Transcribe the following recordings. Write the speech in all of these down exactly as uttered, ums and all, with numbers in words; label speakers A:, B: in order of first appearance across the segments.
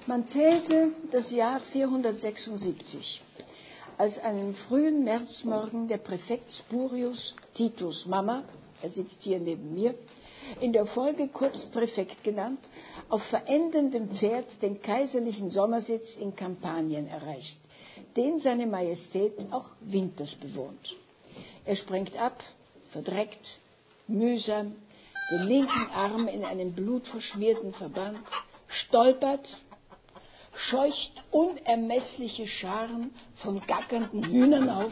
A: Man zählte das Jahr vierhundertsechsundsiebzig, als einen frühen Märzmorgen der Präfekt Spurius Titus Mama, er sitzt hier neben mir, in der Folge kurz Präfekt genannt, auf verendendem Pferd den kaiserlichen Sommersitz in Kampanien erreicht, den seine Majestät auch winters bewohnt. Er springt ab, verdreckt, mühsam, den linken Arm in einen blutverschmierten Verband, stolpert, scheucht unermessliche Scharen von gackernden Hühnern auf,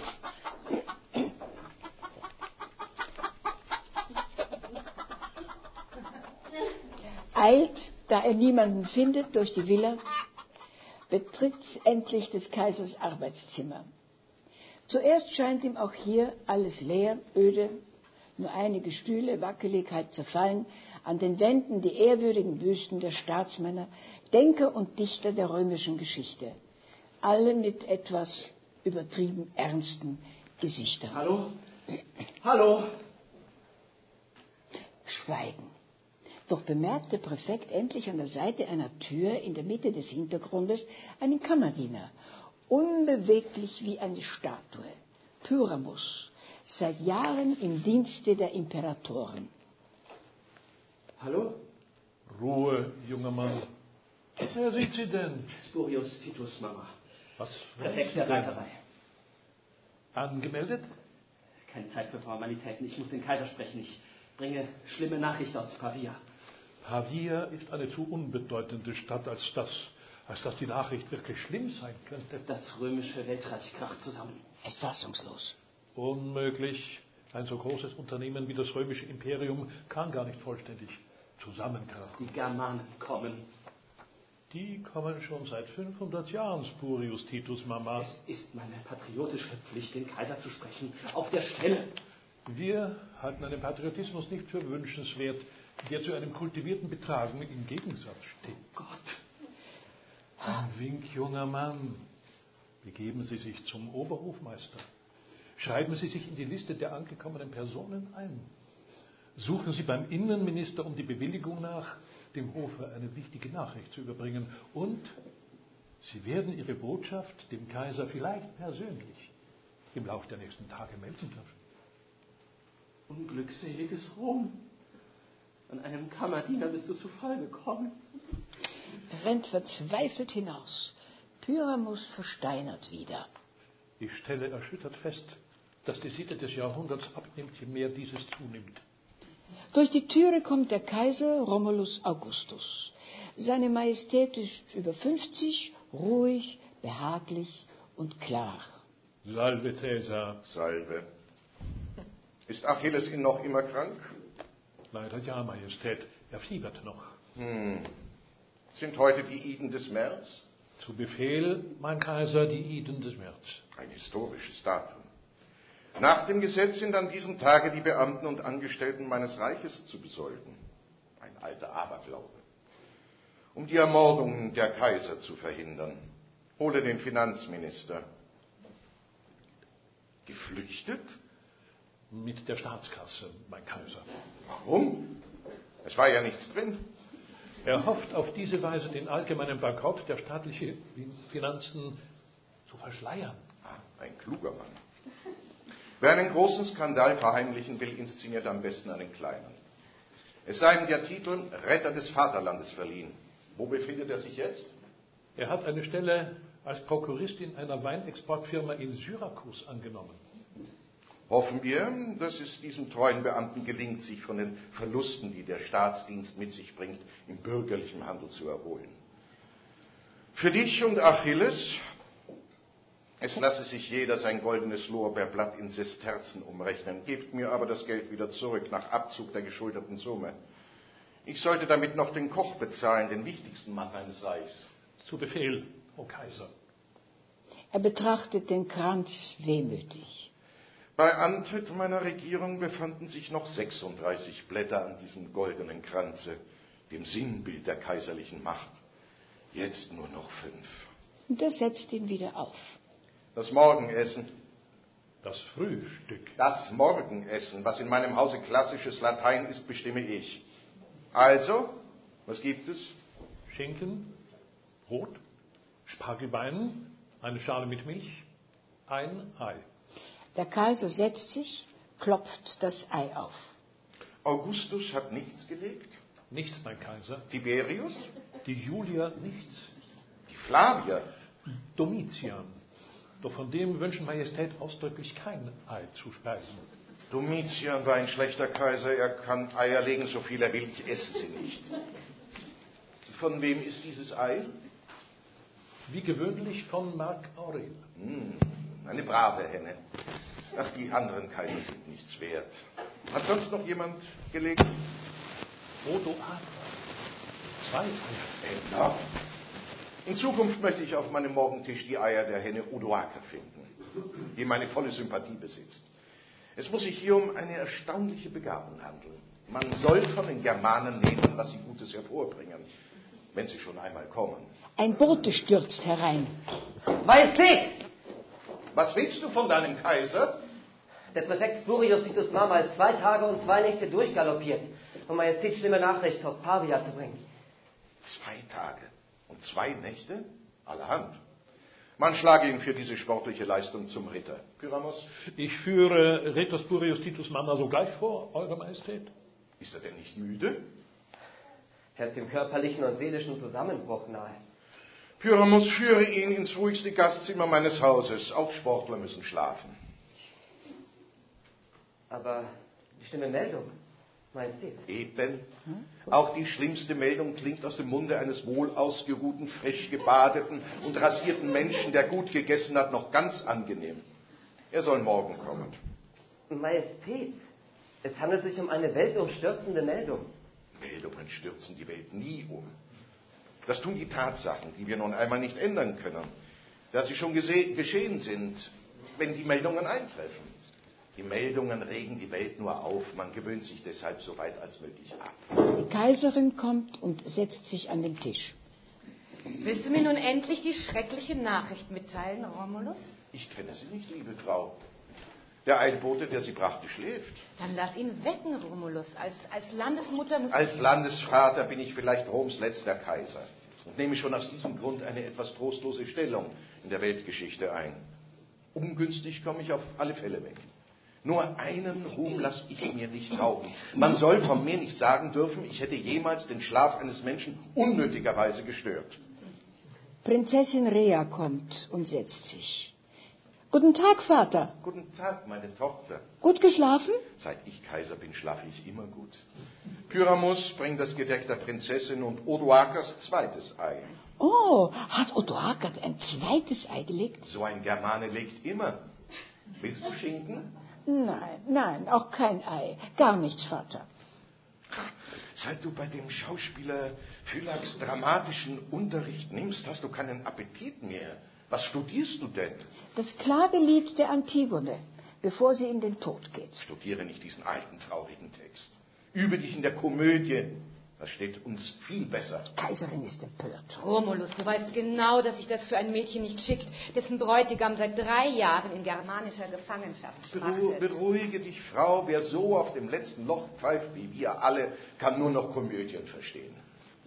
A: eilt, da er niemanden findet, durch die Villa, betritt endlich des Kaisers Arbeitszimmer. Zuerst scheint ihm auch hier alles leer, öde, nur einige Stühle, wackelig, halb zerfallen, an den Wänden die ehrwürdigen Büsten der Staatsmänner, Denker und Dichter der römischen Geschichte, alle mit etwas übertrieben ernsten Gesichtern.
B: Hallo? Hallo?
A: Schweigen. Doch bemerkt der Präfekt endlich an der Seite einer Tür in der Mitte des Hintergrundes einen Kammerdiener, unbeweglich wie eine Statue, Pyramus, seit Jahren im Dienste der Imperatoren.
B: Hallo?
C: Ruhe, junger Mann. Wer sind Sie denn?
B: Spurius Titus Mama.
C: Was?
B: Präfekt der Reiterei.
C: Angemeldet?
B: Keine Zeit für Formalitäten. Ich muss den Kaiser sprechen. Ich bringe schlimme Nachricht aus Pavia.
C: Pavia ist eine zu unbedeutende Stadt, als dass, als dass die Nachricht wirklich schlimm sein könnte.
B: Das römische Weltreich kracht zusammen.
A: Er ist fassungslos.
C: Unmöglich. Ein so großes Unternehmen wie das römische Imperium kann gar nicht vollständig zusammenkrachen.
B: Die Germanen kommen.
C: Die kommen schon seit fünfhundert Jahren, Spurius Titus Mama.
B: Es ist meine patriotische Pflicht, den Kaiser zu sprechen, auf der Stelle.
C: Wir halten einen Patriotismus nicht für wünschenswert, der zu einem kultivierten Betragen im Gegensatz steht.
B: Gott!
C: Ein Wink, junger Mann. Begeben Sie sich zum Oberhofmeister. Schreiben Sie sich in die Liste der angekommenen Personen ein. Suchen Sie beim Innenminister um die Bewilligung nach, dem Hofe eine wichtige Nachricht zu überbringen. Und Sie werden Ihre Botschaft dem Kaiser vielleicht persönlich im Laufe der nächsten Tage melden dürfen.
B: Unglückseliges Rom. An einem Kammerdiener bist du zu Fall gekommen.
A: Er rennt verzweifelt hinaus. Pyramus versteinert wieder.
C: Ich stelle erschüttert fest, dass die Sitte des Jahrhunderts abnimmt, je mehr dieses zunimmt.
A: Durch die Türe kommt der Kaiser Romulus Augustus. Seine Majestät ist über fünfzig, ruhig, behaglich und klar.
C: Salve, Cäsar.
D: Salve. Ist Achilles ihn noch immer krank?
C: Leider ja, Majestät. Er fiebert noch.
D: Hm. Sind heute die Iden des März?
C: Zu Befehl, mein Kaiser, die Iden des März.
D: Ein historisches Datum. Nach dem Gesetz sind an diesem Tage die Beamten und Angestellten meines Reiches zu besolden. Ein alter Aberglaube. Um die Ermordungen der Kaiser zu verhindern. Hole den Finanzminister. Geflüchtet?
C: Mit der Staatskasse, mein Kaiser.
D: Warum? Es war ja nichts drin.
C: Er hofft auf diese Weise den allgemeinen Bankrott der staatlichen Finanzen zu verschleiern.
D: Ah, ein kluger Mann. Wer einen großen Skandal verheimlichen will, inszeniert am besten einen kleinen. Es sei ihm der Titel Retter des Vaterlandes verliehen. Wo befindet er sich jetzt?
C: Er hat eine Stelle als Prokurist in einer Weinexportfirma in Syrakus angenommen.
D: Hoffen wir, dass es diesem treuen Beamten gelingt, sich von den Verlusten, die der Staatsdienst mit sich bringt, im bürgerlichen Handel zu erholen. Für dich und Achilles, es lasse sich jeder sein goldenes Lorbeerblatt in Sesterzen umrechnen, gebt mir aber das Geld wieder zurück, nach Abzug der geschuldeten Summe. Ich sollte damit noch den Koch bezahlen, den wichtigsten Mann meines Reichs.
C: Zu Befehl, o Kaiser.
A: Er betrachtet den Kranz wehmütig.
D: Bei Antritt meiner Regierung befanden sich noch sechsunddreißig Blätter an diesem goldenen Kranze, dem Sinnbild der kaiserlichen Macht. Jetzt nur noch fünf.
A: Und er setzt ihn wieder auf.
D: Das Morgenessen.
C: Das Frühstück.
D: Das Morgenessen, was in meinem Hause klassisches Latein ist, bestimme ich. Also, was gibt es?
C: Schinken, Brot, Spargelbeinen, eine Schale mit Milch, ein Ei.
A: Der Kaiser setzt sich, klopft das Ei auf.
D: Augustus hat nichts gelegt?
C: Nichts, mein Kaiser.
D: Tiberius?
C: Die Julia nichts.
D: Die Flavier?
C: Domitian. Doch von dem wünschen Majestät ausdrücklich kein Ei zu speisen.
D: Domitian war ein schlechter Kaiser. Er kann Eier legen, so viel er will. Ich esse sie nicht. Von wem ist dieses Ei?
C: Wie gewöhnlich von Mark Aurel.
D: Hm, eine brave Henne. Ach, die anderen Kaiser sind nichts wert. Hat sonst noch jemand gelegt?
C: Odoaker. Zwei Eier.
D: Enorm. In Zukunft möchte ich auf meinem Morgentisch die Eier der Henne Odoaker finden, die meine volle Sympathie besitzt. Es muss sich hier um eine erstaunliche Begabung handeln. Man soll von den Germanen nehmen, was sie Gutes hervorbringen, wenn sie schon einmal kommen.
A: Ein Bote stürzt herein.
B: Majestät!
D: Was willst du von deinem Kaiser?
B: Der Präfekt Spurius Titus Mama ist zwei Tage und zwei Nächte durchgaloppiert, um Majestät schlimme Nachricht aus Pavia zu bringen.
D: Zwei Tage und zwei Nächte? Allerhand. Man schlage ihn für diese sportliche Leistung zum Ritter. Pyramos?
C: Ich führe Ritter Spurius Titus Mama sogleich vor, Eure Majestät.
D: Ist er denn nicht müde?
B: Er ist dem körperlichen und seelischen Zusammenbruch nahe.
D: Pyramos, führe ihn ins ruhigste Gastzimmer meines Hauses. Auch Sportler müssen schlafen.
B: Aber die schlimme Meldung, Majestät.
D: Eben. Auch die schlimmste Meldung klingt aus dem Munde eines wohlausgeruhten, frisch gebadeten und rasierten Menschen, der gut gegessen hat, noch ganz angenehm. Er soll morgen kommen.
B: Majestät, es handelt sich um eine weltumstürzende Meldung.
D: Meldungen stürzen die Welt nie um. Das tun die Tatsachen, die wir nun einmal nicht ändern können, da sie schon geschehen sind, wenn die Meldungen eintreffen. Die Meldungen regen die Welt nur auf, man gewöhnt sich deshalb so weit als möglich ab.
A: Die Kaiserin kommt und setzt sich an den Tisch.
E: Willst du mir nun endlich die schreckliche Nachricht mitteilen, Romulus?
D: Ich kenne sie nicht, liebe Frau. Der Eilbote, der sie brachte, schläft.
E: Dann lass ihn wecken, Romulus. Als, als Landesmutter muss
D: Als Landesvater bin ich vielleicht Roms letzter Kaiser und nehme schon aus diesem Grund eine etwas trostlose Stellung in der Weltgeschichte ein. Ungünstig komme ich auf alle Fälle weg. Nur einen Ruhm lasse ich mir nicht rauben. Man soll von mir nicht sagen dürfen, ich hätte jemals den Schlaf eines Menschen unnötigerweise gestört.
A: Prinzessin Rhea kommt und setzt sich. Guten Tag, Vater.
D: Guten Tag, meine Tochter.
A: Gut geschlafen?
D: Seit ich Kaiser bin, schlafe ich immer gut. Pyramus bringt das Gedeck der Prinzessin und Odoakers zweites Ei.
A: Oh, hat Odoaker ein zweites Ei gelegt?
D: So ein Germane legt immer. Willst du Schinken?
A: Nein, nein, auch kein Ei. Gar nichts, Vater.
D: Seit du bei dem Schauspieler Phylax dramatischen Unterricht nimmst, hast du keinen Appetit mehr. Was studierst du denn?
A: Das Klagelied der Antigone, bevor sie in den Tod geht.
D: Studiere nicht diesen alten, traurigen Text. Übe dich in der Komödie. Das steht uns viel besser.
A: Kaiserin ist empört.
E: Romulus, du weißt genau, dass sich das für ein Mädchen nicht schickt, dessen Bräutigam seit drei Jahren in germanischer Gefangenschaft
D: Beru
E: schmachtet.
D: beruhige dich, Frau. Wer so auf dem letzten Loch pfeift wie wir alle, kann nur noch Komödien verstehen.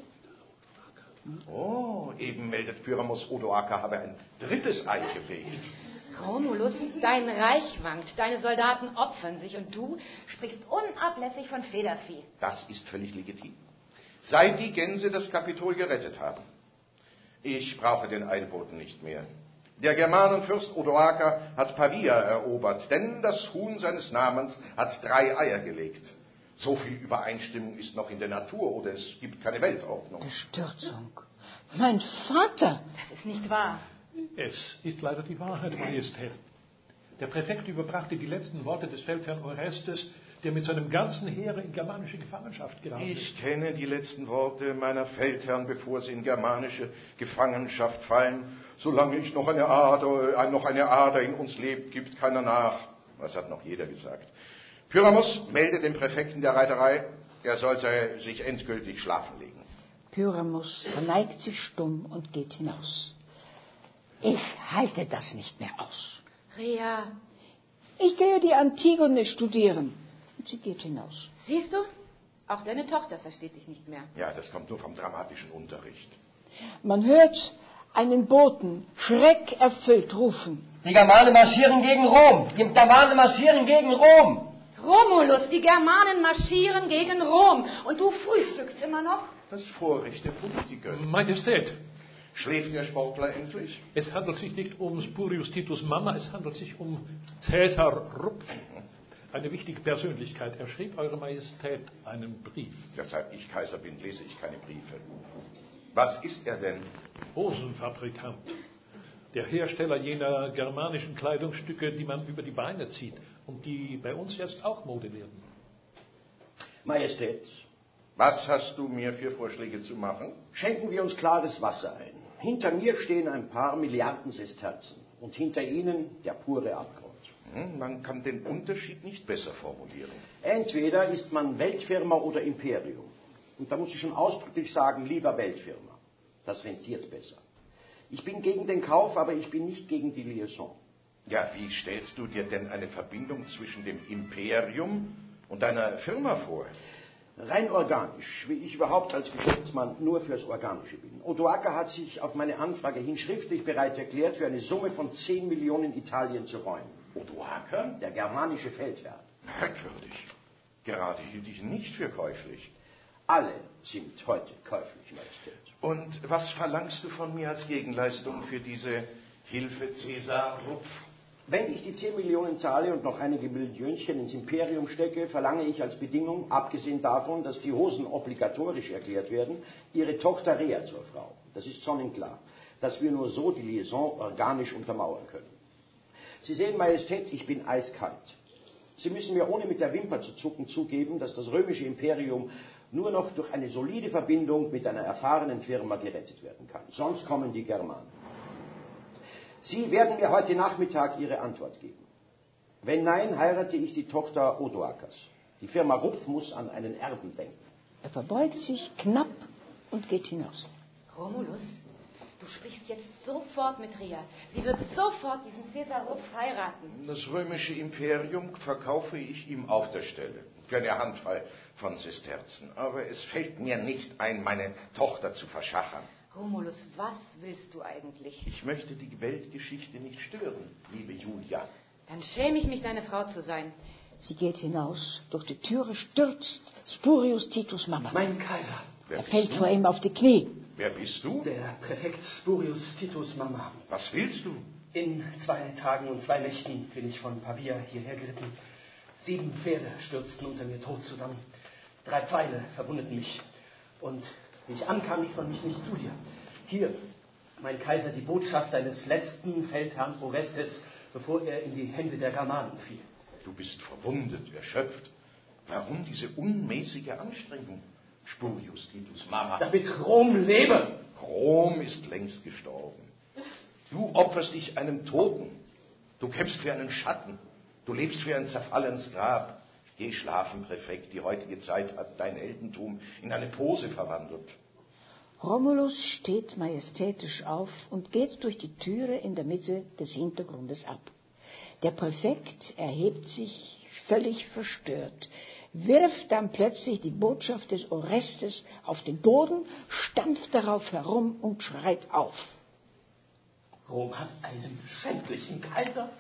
D: Oh, eben meldet Pyramos, Odoaker habe ein drittes Ei gelegt.
E: Romulus, dein Reich wankt, deine Soldaten opfern sich und du sprichst unablässig von Federvieh.
D: Das ist völlig legitim. Seit die Gänse das Kapitol gerettet haben. Ich brauche den Eilboten nicht mehr. Der Germanenfürst Odoaker hat Pavia erobert, denn das Huhn seines Namens hat drei Eier gelegt. So viel Übereinstimmung ist noch in der Natur oder es gibt keine Weltordnung.
A: Bestürzung. Mein Vater!
E: Das ist nicht wahr.
C: Es ist leider die Wahrheit, Majestät. Der Präfekt überbrachte die letzten Worte des Feldherrn Orestes, der mit seinem ganzen Heere in germanische Gefangenschaft geraten ist.
D: Ich kenne die letzten Worte meiner Feldherren, bevor sie in germanische Gefangenschaft fallen. Solange ich noch eine Ader, noch eine Ader in uns lebt, gibt keiner nach. Das hat noch jeder gesagt. Pyramos melde dem Präfekten der Reiterei, er soll sich endgültig schlafen legen.
A: Pyramus verneigt sich stumm und geht hinaus. Ich halte das nicht mehr aus.
E: Rhea,
A: Ich gehe die Antigone studieren. Und sie geht hinaus.
E: siehst du? Auch deine Tochter versteht dich nicht mehr.
D: Ja, das kommt nur vom dramatischen Unterricht.
A: Man hört einen Boten schreckerfüllt rufen.
F: Die Germanen marschieren gegen Rom. Die Germanen marschieren gegen Rom.
E: Romulus, die Germanen marschieren gegen Rom. Und du frühstückst immer noch?
D: Das Vorrecht der Politiker.
C: Majestät,
D: Schläft der Sportler endlich?
C: es handelt sich nicht um Spurius Titus Mama, es handelt sich um Cäsar Rupf. Eine wichtige Persönlichkeit. Er schrieb Eure Majestät einen Brief.
D: Deshalb ich Kaiser bin, lese ich keine Briefe. Was ist er denn?
C: Hosenfabrikant. Der Hersteller jener germanischen Kleidungsstücke, die man über die Beine zieht und die bei uns jetzt auch Mode werden.
G: Majestät,
D: Was hast du mir für Vorschläge zu machen?
G: schenken wir uns klares Wasser ein. Hinter mir stehen ein paar Milliarden Sesterzen und hinter ihnen der pure Abgrund.
D: Hm, Man kann den Unterschied nicht besser formulieren.
G: Entweder ist man Weltfirma oder Imperium. Und da muss ich schon ausdrücklich sagen, lieber Weltfirma. Das rentiert besser. Ich bin gegen den Kauf, aber ich bin nicht gegen die Liaison.
D: Ja, wie stellst du dir denn eine Verbindung zwischen dem Imperium und deiner Firma vor?
G: Rein organisch, wie ich überhaupt als Geschäftsmann nur fürs Organische bin. Odoaker hat sich auf meine Anfrage hin schriftlich bereit erklärt, für eine Summe von zehn Millionen Italien zu räumen.
D: Odoaker?
G: Der germanische Feldherr.
D: Merkwürdig. Gerade hielt ich ihn nicht für käuflich.
G: Alle sind heute käuflich, Majestät.
D: Und was verlangst du von mir als Gegenleistung für diese Hilfe, Cäsar Rupf?
G: Wenn ich die zehn Millionen zahle und noch einige Millionchen ins Imperium stecke, verlange ich als Bedingung, abgesehen davon, dass die Hosen obligatorisch erklärt werden, Ihre Tochter Rea zur Frau. Das ist sonnenklar, dass wir nur so die Liaison organisch untermauern können. Sie sehen, Majestät, ich bin eiskalt. Sie müssen mir ohne mit der Wimper zu zucken zugeben, dass das römische Imperium nur noch durch eine solide Verbindung mit einer erfahrenen Firma gerettet werden kann. Sonst kommen die Germanen. Sie werden mir heute Nachmittag Ihre Antwort geben. Wenn nein, heirate ich die Tochter Odoakers. Die Firma Rupf muss an einen Erben denken.
A: Er verbeugt sich knapp und geht hinaus.
E: Romulus, du sprichst jetzt sofort mit Rea. Sie wird sofort diesen Cäsar Rupf heiraten.
D: Das römische Imperium verkaufe ich ihm auf der Stelle. Für eine Handvoll von Sesterzen. Aber es fällt mir nicht ein, meine Tochter zu verschachern.
E: Romulus, was willst du eigentlich?
D: Ich möchte die Weltgeschichte nicht stören, liebe Julia.
E: Dann schäme ich mich, deine Frau zu sein.
A: Sie geht hinaus. Durch die Türe stürzt Spurius Titus Mama.
G: Mein Kaiser,
D: Wer
A: Er
D: bist
A: fällt
D: du?
A: vor ihm auf die Knie.
D: Wer bist du?
G: der Präfekt Spurius Titus Mama.
D: Was willst du?
G: In zwei Tagen und zwei Nächten bin ich von Pavia hierher geritten. Sieben Pferde stürzten unter mir tot zusammen. Drei Pfeile verwundeten mich. Und wie ich ankam, ließ man mich nicht zu dir. Hier, mein Kaiser, die Botschaft deines letzten Feldherrn Orestes, bevor er in die Hände der Germanen fiel.
D: Du bist verwundet, erschöpft. Warum diese unmäßige Anstrengung? Spurius Titus Mama.
G: Damit Rom lebe!
D: Rom ist längst gestorben. Du opferst dich einem Toten. Du kämpfst für einen Schatten. Du lebst für ein zerfallenes Grab. Geh schlafen, Präfekt. Die heutige Zeit hat dein Heldentum in eine Pose verwandelt.
A: Romulus steht majestätisch auf und geht durch die Türe in der Mitte des Hintergrundes ab. Der Präfekt erhebt sich völlig verstört, wirft dann plötzlich die Botschaft des Orestes auf den Boden, stampft darauf herum und schreit auf.
G: Rom hat einen schändlichen Kaiser.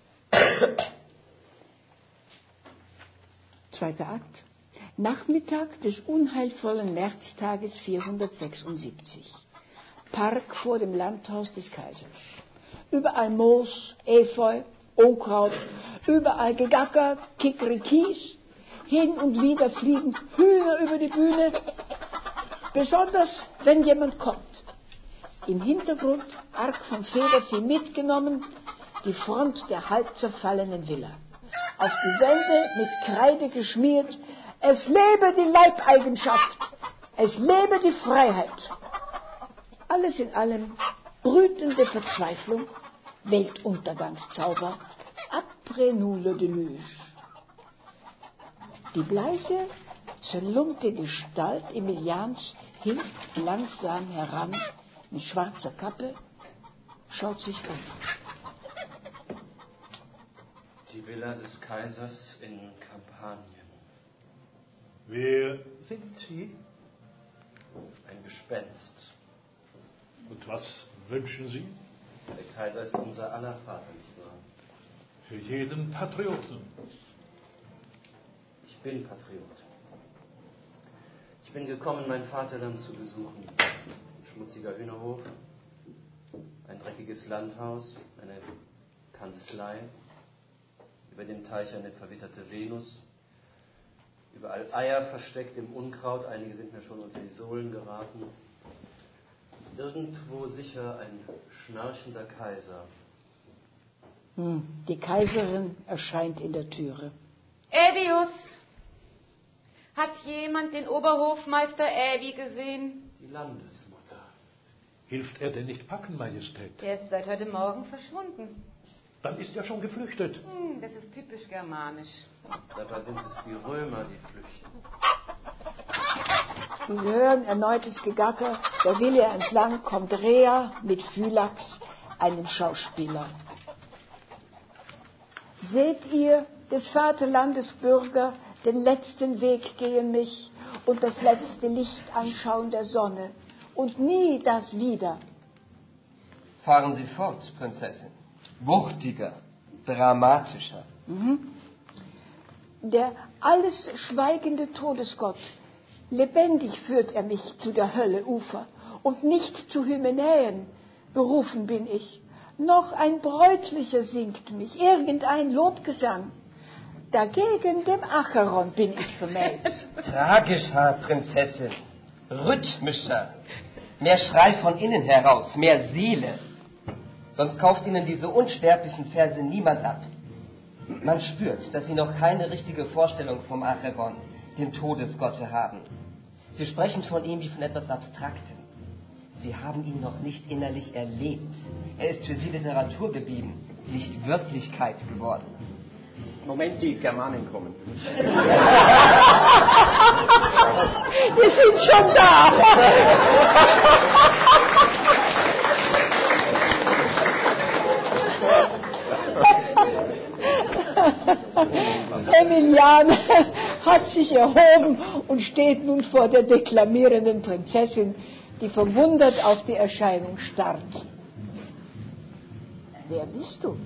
A: Zweiter Akt. Nachmittag des unheilvollen Märztages vierhundertsechsundsiebzig. Park vor dem Landhaus des Kaisers. Überall Moos, Efeu, Unkraut, überall Gegacker, Kikerikis. Hin und wieder fliegen Hühner über die Bühne. Besonders, wenn jemand kommt. Im Hintergrund, arg vom Federvieh mitgenommen, die Front der halb zerfallenen Villa. Auf die Wände mit Kreide geschmiert: Es lebe die Leibeigenschaft, es lebe die Freiheit. Alles in allem brütende Verzweiflung, Weltuntergangszauber, après nous le déluge. Die bleiche, zerlumpte Gestalt Emilians hilft langsam heran mit schwarzer Kappe, schaut sich um.
F: Die Villa des Kaisers in Kampanien.
C: Wer sind Sie?
F: Ein Gespenst.
C: was wünschen Sie?
F: Der Kaiser ist unser aller Vater, nicht wahr?
C: Für jeden Patrioten.
F: Ich bin Patriot. Ich bin gekommen, mein Vaterland zu besuchen. Ein schmutziger Hühnerhof, ein dreckiges Landhaus, eine Kanzlei, über dem Teich eine verwitterte Venus, überall Eier versteckt im Unkraut, einige sind mir schon unter die Sohlen geraten. Irgendwo sicher ein schnarchender Kaiser.
A: Hm, die Kaiserin erscheint in der Türe.
E: Ävius! Hat jemand den Oberhofmeister Ävi gesehen?
F: Die Landesmutter.
C: Hilft er denn nicht packen, Majestät?
E: Der ist seit heute Morgen verschwunden.
C: Dann ist er schon geflüchtet.
E: Hm, das ist typisch germanisch.
F: Dabei sind es die Römer, die flüchten.
A: Sie hören erneutes Gegacker. Der Wille entlang kommt Rea mit Phylax, einem Schauspieler. Seht ihr, des Vaterlandes Bürger, den letzten Weg gehen mich und das letzte Licht anschauen der Sonne und nie das wieder.
B: Fahren Sie fort, Prinzessin. Wuchtiger, dramatischer.
A: Mhm. Der alles schweigende Todesgott, lebendig führt er mich zu der Hölle Ufer und nicht zu Hymenäen berufen bin ich. Noch ein bräutlicher singt mich, irgendein Lobgesang. Dagegen dem Acheron bin ich vermählt.
B: Tragischer, Prinzessin, rhythmischer, mehr Schrei von innen heraus, mehr Seele. Sonst kauft Ihnen diese unsterblichen Verse niemand ab. Man spürt, dass Sie noch keine richtige Vorstellung vom Acheron, dem Todesgotte, haben. Sie sprechen von ihm wie von etwas Abstraktem. Sie haben ihn noch nicht innerlich erlebt. Er ist für Sie Literatur geblieben, nicht Wirklichkeit geworden.
G: Moment, die Germanen kommen.
A: Wir sind schon da. Emilian hat sich erhoben und steht nun vor der deklamierenden Prinzessin, die verwundert auf die Erscheinung starrt. Wer bist du?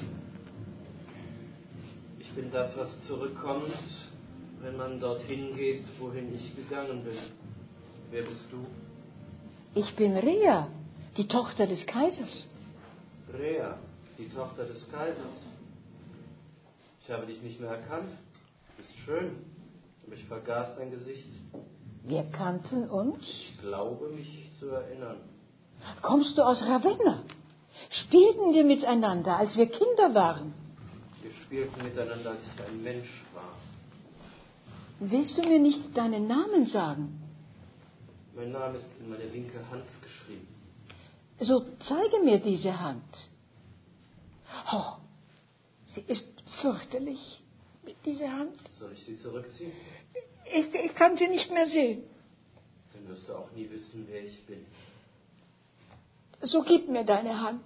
F: Ich bin das, was zurückkommt, wenn man dorthin geht, wohin ich gegangen bin. Wer bist du?
A: Ich bin Rea, die Tochter des Kaisers.
F: Rea, die Tochter des Kaisers. Ich habe dich nicht mehr erkannt. Du bist schön, aber ich vergaß dein Gesicht.
A: Wir kannten uns.
F: Ich glaube, mich zu erinnern.
A: Kommst du aus Ravenna? Spielten wir miteinander, als wir Kinder waren?
F: Wir spielten miteinander, als ich ein Mensch war.
A: Willst du mir nicht deinen Namen sagen?
F: Mein Name ist in meine linke Hand geschrieben.
A: So zeige mir diese Hand. Oh, sie ist fürchterlich, diese Hand.
F: Soll ich sie zurückziehen?
A: Ich, ich kann sie nicht mehr sehen.
F: Dann wirst du auch nie wissen, wer ich bin.
A: So gib mir deine Hand.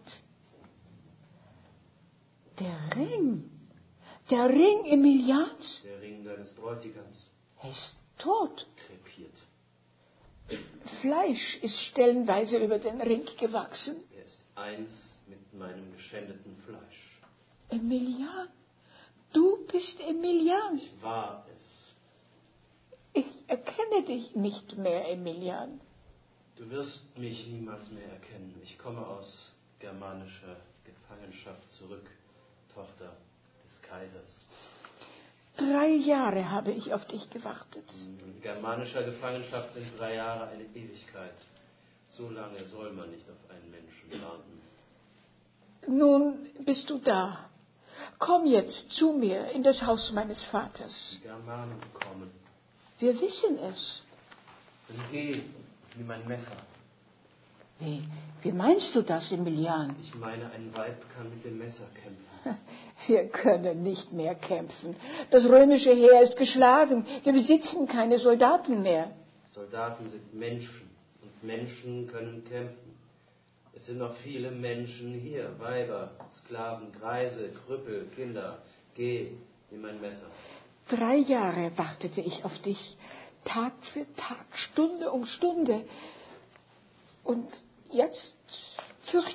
A: Der Ring. Der Ring Emilians.
F: Der Ring deines Bräutigams.
A: Er ist tot.
F: Krepiert.
A: Fleisch ist stellenweise über den Ring gewachsen.
F: Er ist eins mit meinem geschändeten Fleisch.
A: Emilian, du bist Emilian.
F: Ich war es.
A: Ich erkenne dich nicht mehr, Emilian.
F: Du wirst mich niemals mehr erkennen. Ich komme aus germanischer Gefangenschaft zurück, Tochter des Kaisers.
A: Drei Jahre habe ich auf dich gewartet.
F: In germanischer Gefangenschaft sind drei Jahre eine Ewigkeit. So lange soll man nicht auf einen Menschen warten.
A: Nun bist du da. Komm jetzt zu mir in das Haus meines Vaters.
F: Die Germanen kommen.
A: Wir wissen es.
F: Dann geh, nimm mein Messer.
A: Wie, wie meinst du das, Emilian?
F: Ich meine, ein Weib kann mit dem Messer kämpfen.
A: Wir können nicht mehr kämpfen. Das römische Heer ist geschlagen. Wir besitzen keine Soldaten mehr.
F: Soldaten sind Menschen und Menschen können kämpfen. Es sind noch viele Menschen hier, Weiber, Sklaven, Greise, Krüppel, Kinder. Geh, nimm mein Messer.
A: Drei Jahre wartete ich auf dich, Tag für Tag, Stunde um Stunde. Und jetzt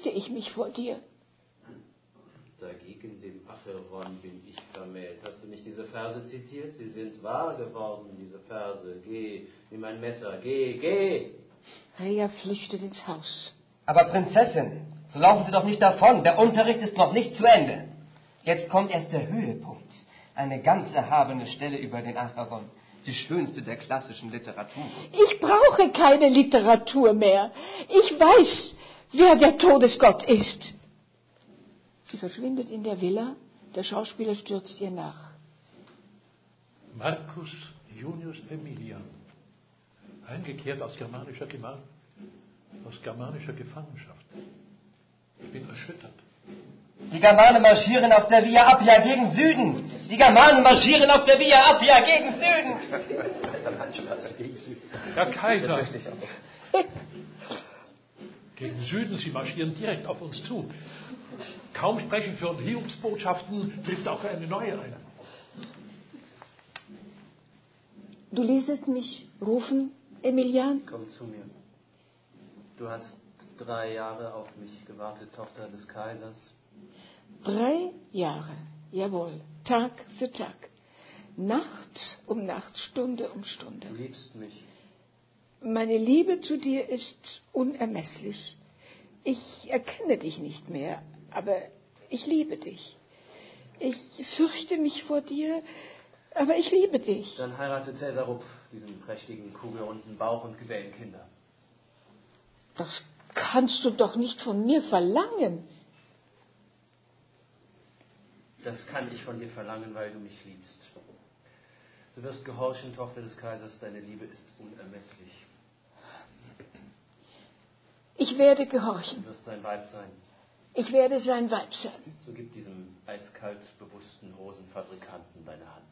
A: fürchte ich mich vor dir.
F: Dagegen dem Acheron bin ich vermählt. Hast du nicht diese Verse zitiert? Sie sind wahr geworden, diese Verse. Geh, nimm ein Messer, geh, geh!
A: Rea flüchtet ins Haus.
B: Aber Prinzessin, so laufen Sie doch nicht davon. Der Unterricht ist noch nicht zu Ende. Jetzt kommt erst der Höhepunkt. Eine ganz erhabene Stelle über den Acheron. Die schönste der klassischen Literatur.
A: Ich brauche keine Literatur mehr. Ich weiß, wer der Todesgott ist. Sie verschwindet in der Villa. Der Schauspieler stürzt ihr nach.
C: Marcus Junius Aemilian, eingekehrt aus germanischer Gema- aus germanischer Gefangenschaft. Ich bin erschüttert.
B: Die Germanen marschieren auf der Via Appia gegen Süden. Die Germanen marschieren auf der Via Appia gegen Süden.
C: Herr Kaiser, gegen Süden, Sie marschieren direkt auf uns zu. Kaum sprechen für Hiobsbotschaften, trifft auch eine neue ein.
A: Du ließest mich rufen, Emilian?
F: Komm zu mir. Du hast drei Jahre auf mich gewartet, Tochter des Kaisers.
A: Drei Jahre, jawohl, Tag für Tag. Nacht um Nacht, Stunde um Stunde.
F: Du liebst mich.
A: Meine Liebe zu dir ist unermesslich. Ich erkenne dich nicht mehr, aber ich liebe dich. Ich fürchte mich vor dir, aber ich liebe dich.
F: Dann heirate Cäsar Rupf, diesen prächtigen, kugelrunden Bauch und gebellen Kinder.
A: Das kannst du doch nicht von mir verlangen.
F: Das kann ich von dir verlangen, weil du mich liebst. Du wirst gehorchen, Tochter des Kaisers, deine Liebe ist unermesslich.
A: Ich werde gehorchen.
F: Du wirst sein Weib sein.
A: Ich werde sein Weib sein.
F: So gib diesem eiskalt bewussten Hosenfabrikanten deine Hand.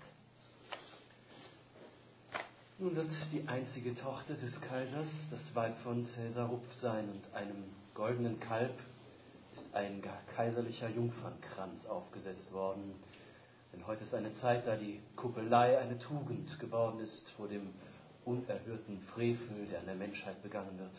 F: Nun wird die einzige Tochter des Kaisers das Weib von Cäsar Rupf sein, und einem goldenen Kalb ist ein kaiserlicher Jungfernkranz aufgesetzt worden. Denn heute ist eine Zeit, da die Kuppelei eine Tugend geworden ist vor dem unerhörten Frevel, der an der Menschheit begangen wird.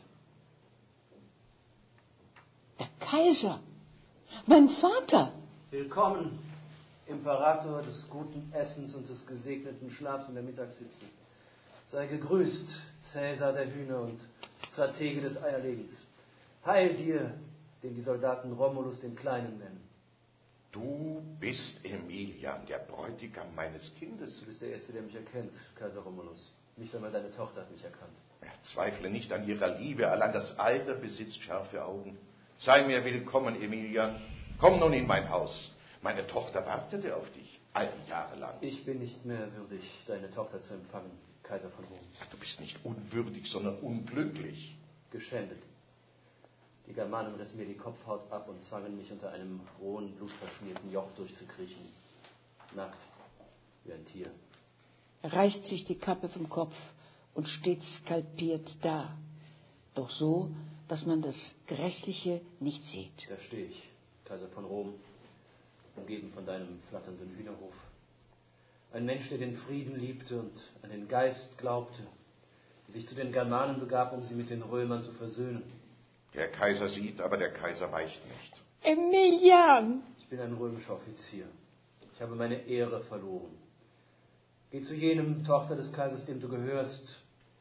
A: Der Kaiser, mein Vater.
F: Willkommen, Imperator des guten Essens und des gesegneten Schlafs in der Mittagshitze. Sei gegrüßt, Cäsar der Hühner und Stratege des Eierlegens. Heil dir, den die Soldaten Romulus den Kleinen nennen.
D: Du bist Emilian, der Bräutigam meines Kindes.
F: Du bist der Erste, der mich erkennt, Kaiser Romulus. Nicht einmal deine Tochter hat mich erkannt.
D: Ja, zweifle nicht an ihrer Liebe, allein das Alter besitzt scharfe Augen. Sei mir willkommen, Emilian. Komm nun in mein Haus. Meine Tochter wartete auf dich, all die Jahre lang.
F: Ich bin nicht mehr würdig, deine Tochter zu empfangen, Kaiser von Rom.
D: Ach, du bist nicht unwürdig, sondern unglücklich.
F: Geschändet. Die Germanen rissen mir die Kopfhaut ab und zwangen mich unter einem rohen, blutverschmierten Joch durchzukriechen. Nackt, wie ein Tier.
A: Er reißt sich die Kappe vom Kopf und steht skalpiert da. Doch so, dass man das Grässliche nicht sieht.
F: Da stehe ich, Kaiser von Rom, umgeben von deinem flatternden Hühnerhof. Ein Mensch, der den Frieden liebte und an den Geist glaubte, der sich zu den Germanen begab, um sie mit den Römern zu versöhnen.
D: Der Kaiser sieht, aber der Kaiser weicht nicht.
A: Emilian!
F: Ich bin ein römischer Offizier. Ich habe meine Ehre verloren. Geh zu jenem, Tochter des Kaisers, dem du gehörst.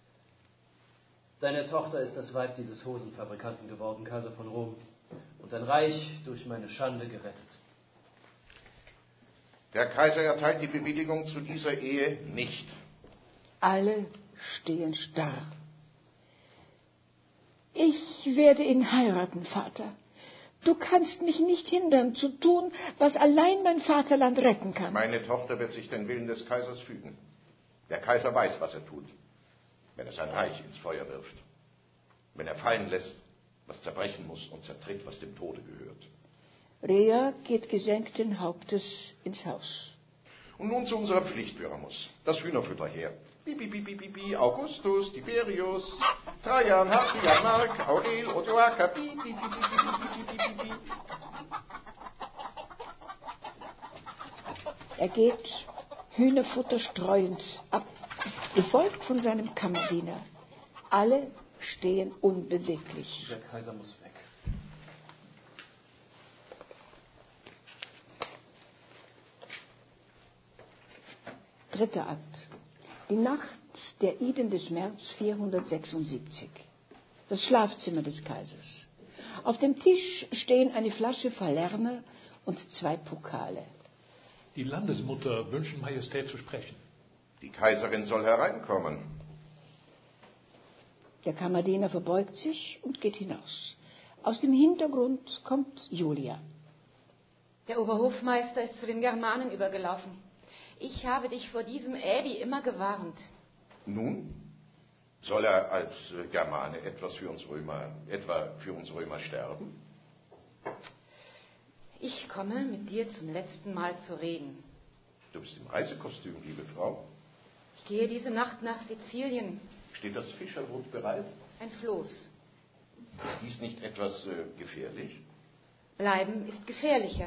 F: Deine Tochter ist das Weib dieses Hosenfabrikanten geworden, Kaiser von Rom, und dein Reich durch meine Schande gerettet.
D: Der Kaiser erteilt die Bewilligung zu dieser Ehe nicht.
A: Alle stehen starr. Ich werde ihn heiraten, Vater. Du kannst mich nicht hindern, zu tun, was allein mein Vaterland retten kann.
D: Meine Tochter wird sich den Willen des Kaisers fügen. Der Kaiser weiß, was er tut, wenn er sein Reich ins Feuer wirft. Wenn er fallen lässt, was zerbrechen muss, und zertritt, was dem Tode gehört.
A: Rea geht gesenkten Hauptes ins Haus.
D: Und nun zu unserer Pflicht, Pyramus. Das Hühnerfutter her. Bibi, bibi, bibi, Augustus, Tiberius, Trajan, Hadrian, Mark, Aurel, Odoaker, bibi, bibi, bibi, bibi, bibi.
A: Er geht Hühnerfutter streuend ab, gefolgt von seinem Kammerdiener. Alle stehen unbeweglich.
F: Der Kaiser muss weg.
A: Dritter Akt. Die Nacht der Iden des März vierhundertsechsundsiebzig. Das Schlafzimmer des Kaisers. Auf dem Tisch stehen eine Flasche Falerner und zwei Pokale.
C: Die Landesmutter wünschen Majestät zu sprechen.
D: Die Kaiserin soll hereinkommen.
A: Der Kammerdiener verbeugt sich und geht hinaus. Aus dem Hintergrund kommt Julia.
E: Der Oberhofmeister ist zu den Germanen übergelaufen. Ich habe dich vor diesem Äbi immer gewarnt.
D: Nun? Soll er als Germane etwas für uns Römer, etwa für uns Römer sterben?
E: Ich komme mit dir zum letzten Mal zu reden.
D: Du bist im Reisekostüm, liebe Frau.
E: Ich gehe diese Nacht nach Sizilien.
D: Steht das Fischerboot bereit?
E: Ein Floß.
D: Ist dies nicht etwas äh, gefährlich?
E: Bleiben ist gefährlicher.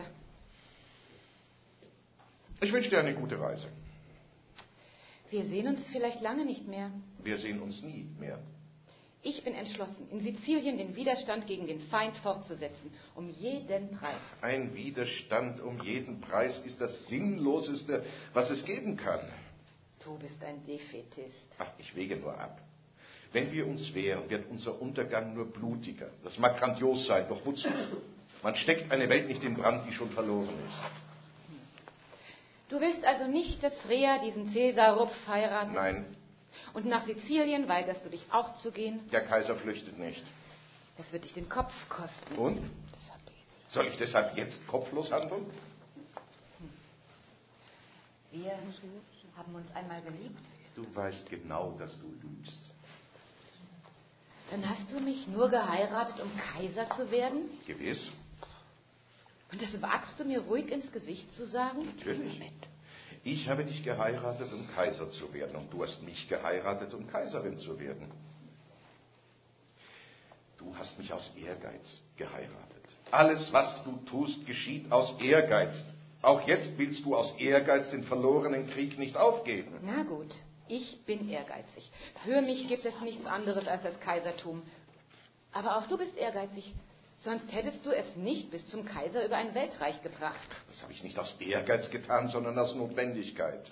D: Ich wünsche dir eine gute Reise.
E: Wir sehen uns vielleicht lange nicht mehr.
D: Wir sehen uns nie mehr.
E: Ich bin entschlossen, in Sizilien den Widerstand gegen den Feind fortzusetzen, um jeden Preis.
D: Ein Widerstand um jeden Preis ist das Sinnloseste, was es geben kann.
E: Du bist ein Defätist.
D: Ach, ich wege nur ab. Wenn wir uns wehren, wird unser Untergang nur blutiger. Das mag grandios sein, doch wozu? Man steckt eine Welt nicht in Brand, die schon verloren ist.
E: Du willst also nicht, dass Rea diesen Cäsar Rupf heiratet?
D: Nein.
E: Und nach Sizilien weigerst du dich auch zu gehen?
D: Der Kaiser flüchtet nicht.
E: Das wird dich den Kopf kosten.
D: Und? Soll ich deshalb jetzt kopflos handeln?
E: Wir haben uns einmal geliebt.
D: Du weißt genau, dass du lügst.
E: Dann hast du mich nur geheiratet, um Kaiser zu werden?
D: Gewiss.
E: Und das wagst du mir ruhig ins Gesicht zu sagen?
D: Natürlich. Ich habe dich geheiratet, um Kaiser zu werden. Und du hast mich geheiratet, um Kaiserin zu werden. Du hast mich aus Ehrgeiz geheiratet. Alles, was du tust, geschieht aus Ehrgeiz. Auch jetzt willst du aus Ehrgeiz den verlorenen Krieg nicht aufgeben.
E: Na gut, ich bin ehrgeizig. Für mich gibt es nichts anderes als das Kaisertum. Aber auch du bist ehrgeizig. Sonst hättest du es nicht bis zum Kaiser über ein Weltreich gebracht.
D: Das habe ich nicht aus Ehrgeiz getan, sondern aus Notwendigkeit.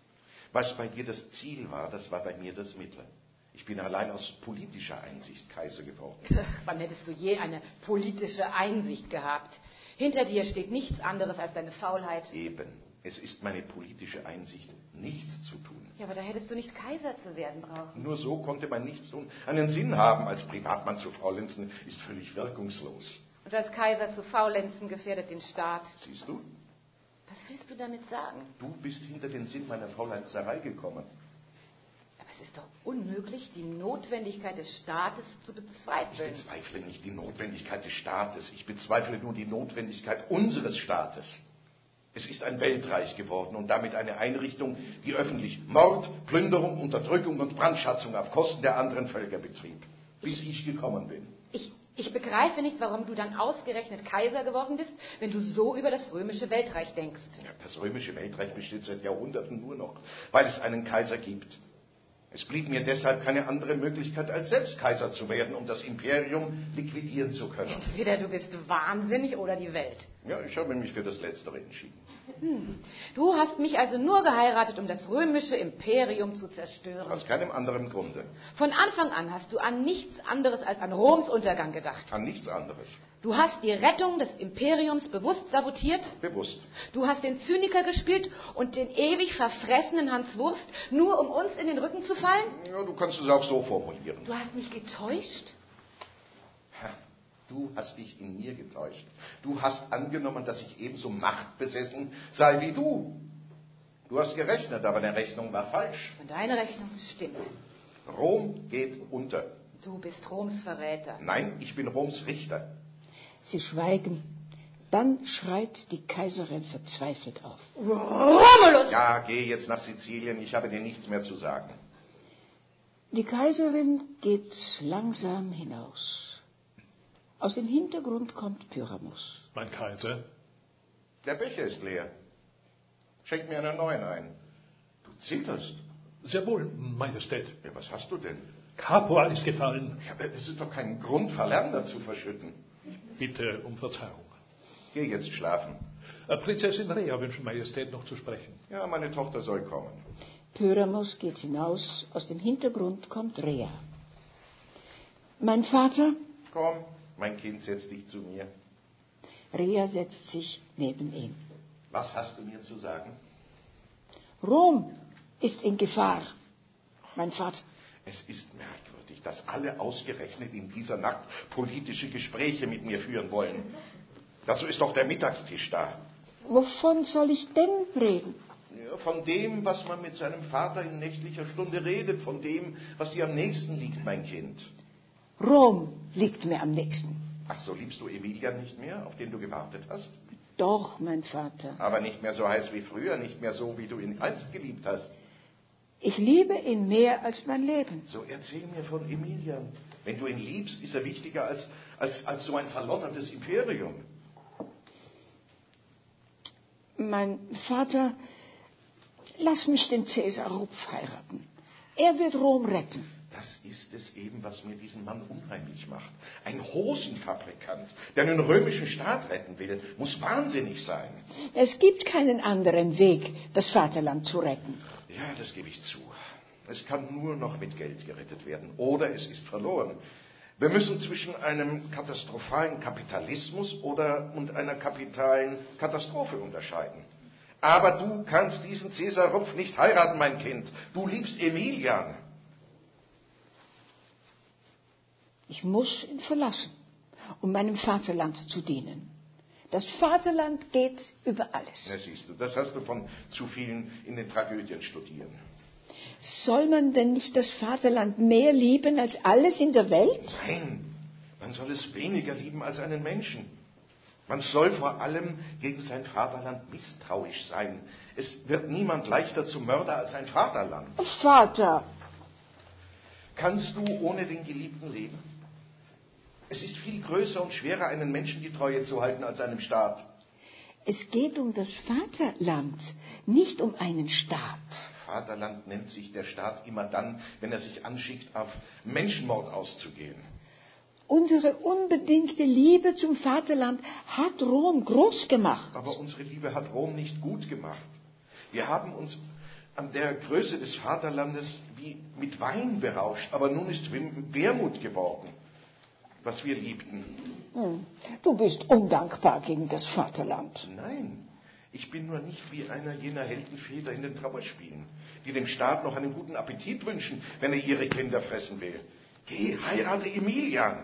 D: Was bei dir das Ziel war, das war bei mir das Mittel. Ich bin allein aus politischer Einsicht Kaiser geworden.
E: Wann hättest du je eine politische Einsicht gehabt? Hinter dir steht nichts anderes als deine Faulheit.
D: Eben. Es ist meine politische Einsicht, nichts zu tun.
E: Ja, aber da hättest du nicht Kaiser zu werden brauchen.
D: Nur so konnte man nichts tun. Einen Sinn haben, als Privatmann zu faulenzen, ist völlig wirkungslos.
E: Und als Kaiser zu faulenzen gefährdet den Staat.
D: Siehst du?
E: Was willst du damit sagen?
D: Du bist hinter den Sinn meiner Faulenzerei gekommen.
E: Aber es ist doch unmöglich, die Notwendigkeit des Staates zu bezweifeln.
D: Ich bezweifle nicht die Notwendigkeit des Staates. Ich bezweifle nur die Notwendigkeit unseres Staates. Es ist ein Weltreich geworden und damit eine Einrichtung, die öffentlich Mord, Plünderung, Unterdrückung und Brandschatzung auf Kosten der anderen Völker betrieb, bis ich gekommen bin.
E: Ich, ich begreife nicht, warum du dann ausgerechnet Kaiser geworden bist, wenn du so über das römische Weltreich denkst.
D: Ja, das römische Weltreich besteht seit Jahrhunderten nur noch, weil es einen Kaiser gibt. Es blieb mir deshalb keine andere Möglichkeit, als selbst Kaiser zu werden, um das Imperium liquidieren zu können.
E: Entweder du bist wahnsinnig oder die Welt.
D: Ja, ich habe mich für das Letztere entschieden.
E: Hm. Du hast mich also nur geheiratet, um das römische Imperium zu zerstören.
D: Aus keinem anderen Grunde.
E: Von Anfang an hast du an nichts anderes als an Roms Untergang gedacht.
D: An nichts anderes.
E: Du hast die Rettung des Imperiums bewusst sabotiert.
D: Bewusst.
E: Du hast den Zyniker gespielt und den ewig verfressenen Hans Wurst, nur um uns in den Rücken zu fallen?
D: Ja, du kannst es auch so formulieren.
E: Du hast mich getäuscht?
D: Du hast dich in mir getäuscht. Du hast angenommen, dass ich ebenso machtbesessen sei wie du. Du hast gerechnet, aber deine Rechnung war falsch.
E: Und deine Rechnung stimmt.
D: Rom geht unter.
E: Du bist Roms Verräter.
D: Nein, ich bin Roms Richter.
A: Sie schweigen. Dann schreit die Kaiserin verzweifelt auf.
E: Romulus!
D: Ja, geh jetzt nach Sizilien, ich habe dir nichts mehr zu sagen.
A: Die Kaiserin geht langsam hinaus. Aus dem Hintergrund kommt Pyramus.
C: Mein Kaiser?
D: Der Becher ist leer. Schenk mir einen neuen ein. Du zitterst.
C: Sehr wohl, Majestät.
D: Ja, was hast du denn?
C: Capua ist gefallen.
D: Ja, das ist doch kein Grund, Verlerner zu verschütten.
C: Bitte um Verzeihung.
D: Geh jetzt schlafen.
C: Äh, Prinzessin Rhea wünschen Majestät noch zu sprechen.
D: Ja, meine Tochter soll kommen.
A: Pyramos geht hinaus. Aus dem Hintergrund kommt Rhea. Mein Vater?
D: Komm, mein Kind, setz dich zu mir.
A: Rhea setzt sich neben ihn.
D: Was hast du mir zu sagen?
A: Rom ist in Gefahr, mein Vater.
D: Es ist merkwürdig, dass alle ausgerechnet in dieser Nacht politische Gespräche mit mir führen wollen. Dazu ist doch der Mittagstisch da.
A: Wovon soll ich denn reden?
D: Ja, von dem, was man mit seinem Vater in nächtlicher Stunde redet, von dem, was dir am nächsten liegt, mein Kind.
A: Rom liegt mir am nächsten.
D: Ach so, liebst du Emilian nicht mehr, auf den du gewartet hast?
A: Doch, mein Vater.
D: Aber nicht mehr so heiß wie früher, nicht mehr so, wie du ihn einst geliebt hast.
A: Ich liebe ihn mehr als mein Leben.
D: So erzähl mir von Emilian. Wenn du ihn liebst, ist er wichtiger als, als, als so ein verlottertes Imperium.
A: Mein Vater, lass mich den Cäsar Rupf heiraten. Er wird Rom retten.
D: Das ist es eben, was mir diesen Mann unheimlich macht. Ein Hosenfabrikant, der einen römischen Staat retten will, muss wahnsinnig sein.
A: Es gibt keinen anderen Weg, das Vaterland zu retten.
D: Ja, das gebe ich zu. Es kann nur noch mit Geld gerettet werden, oder es ist verloren. Wir müssen zwischen einem katastrophalen Kapitalismus oder und einer kapitalen Katastrophe unterscheiden. Aber du kannst diesen Cäsar Rupf nicht heiraten, mein Kind. Du liebst Emilian.
A: Ich muss ihn verlassen, um meinem Vaterland zu dienen. Das Vaterland geht über alles.
D: Ja, siehst du, das hast du von zu vielen in den Tragödien studieren.
A: Soll man denn nicht das Vaterland mehr lieben als alles in der Welt?
D: Nein, man soll es weniger lieben als einen Menschen. Man soll vor allem gegen sein Vaterland misstrauisch sein. Es wird niemand leichter zum Mörder als ein Vaterland.
A: Vater!
D: Kannst du ohne den Geliebten leben? Es ist viel größer und schwerer, einen Menschen die Treue zu halten, als einem Staat.
A: Es geht um das Vaterland, nicht um einen Staat.
D: Vaterland nennt sich der Staat immer dann, wenn er sich anschickt, auf Menschenmord auszugehen.
A: Unsere unbedingte Liebe zum Vaterland hat Rom groß gemacht.
D: Aber unsere Liebe hat Rom nicht gut gemacht. Wir haben uns an der Größe des Vaterlandes wie mit Wein berauscht, aber nun ist Wermut geworden, was wir liebten.
A: Hm. Du bist undankbar gegen das Vaterland.
D: Nein, ich bin nur nicht wie einer jener Heldenväter in den Trauerspielen, die dem Staat noch einen guten Appetit wünschen, wenn er ihre Kinder fressen will. Geh, heirate Emilian.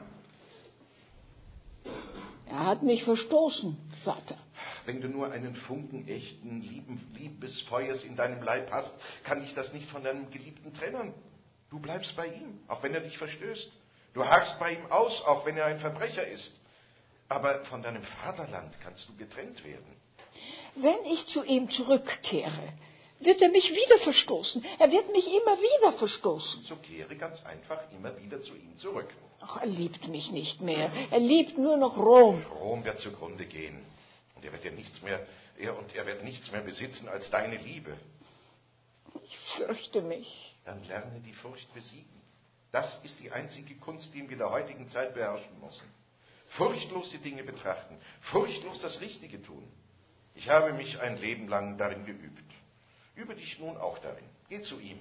A: Er hat mich verstoßen, Vater.
D: Wenn du nur einen Funken echten Lieben, Liebesfeuers in deinem Leib hast, kann dich das nicht von deinem Geliebten trennen. Du bleibst bei ihm, auch wenn er dich verstößt. Du harrst bei ihm aus, auch wenn er ein Verbrecher ist. Aber von deinem Vaterland kannst du getrennt werden.
A: Wenn ich zu ihm zurückkehre, wird er mich wieder verstoßen. Er wird mich immer wieder verstoßen.
D: So kehre ganz einfach immer wieder zu ihm zurück.
A: Ach, er liebt mich nicht mehr. Er liebt nur noch Rom.
D: Rom wird zugrunde gehen. Und er wird ja nichts mehr, er und er wird nichts mehr besitzen als deine Liebe.
A: Ich fürchte mich.
D: Dann lerne die Furcht besiegen. Das ist die einzige Kunst, die wir in der heutigen Zeit beherrschen müssen. Furchtlos die Dinge betrachten, furchtlos das Richtige tun. Ich habe mich ein Leben lang darin geübt. Übe dich nun auch darin. Geh zu ihm.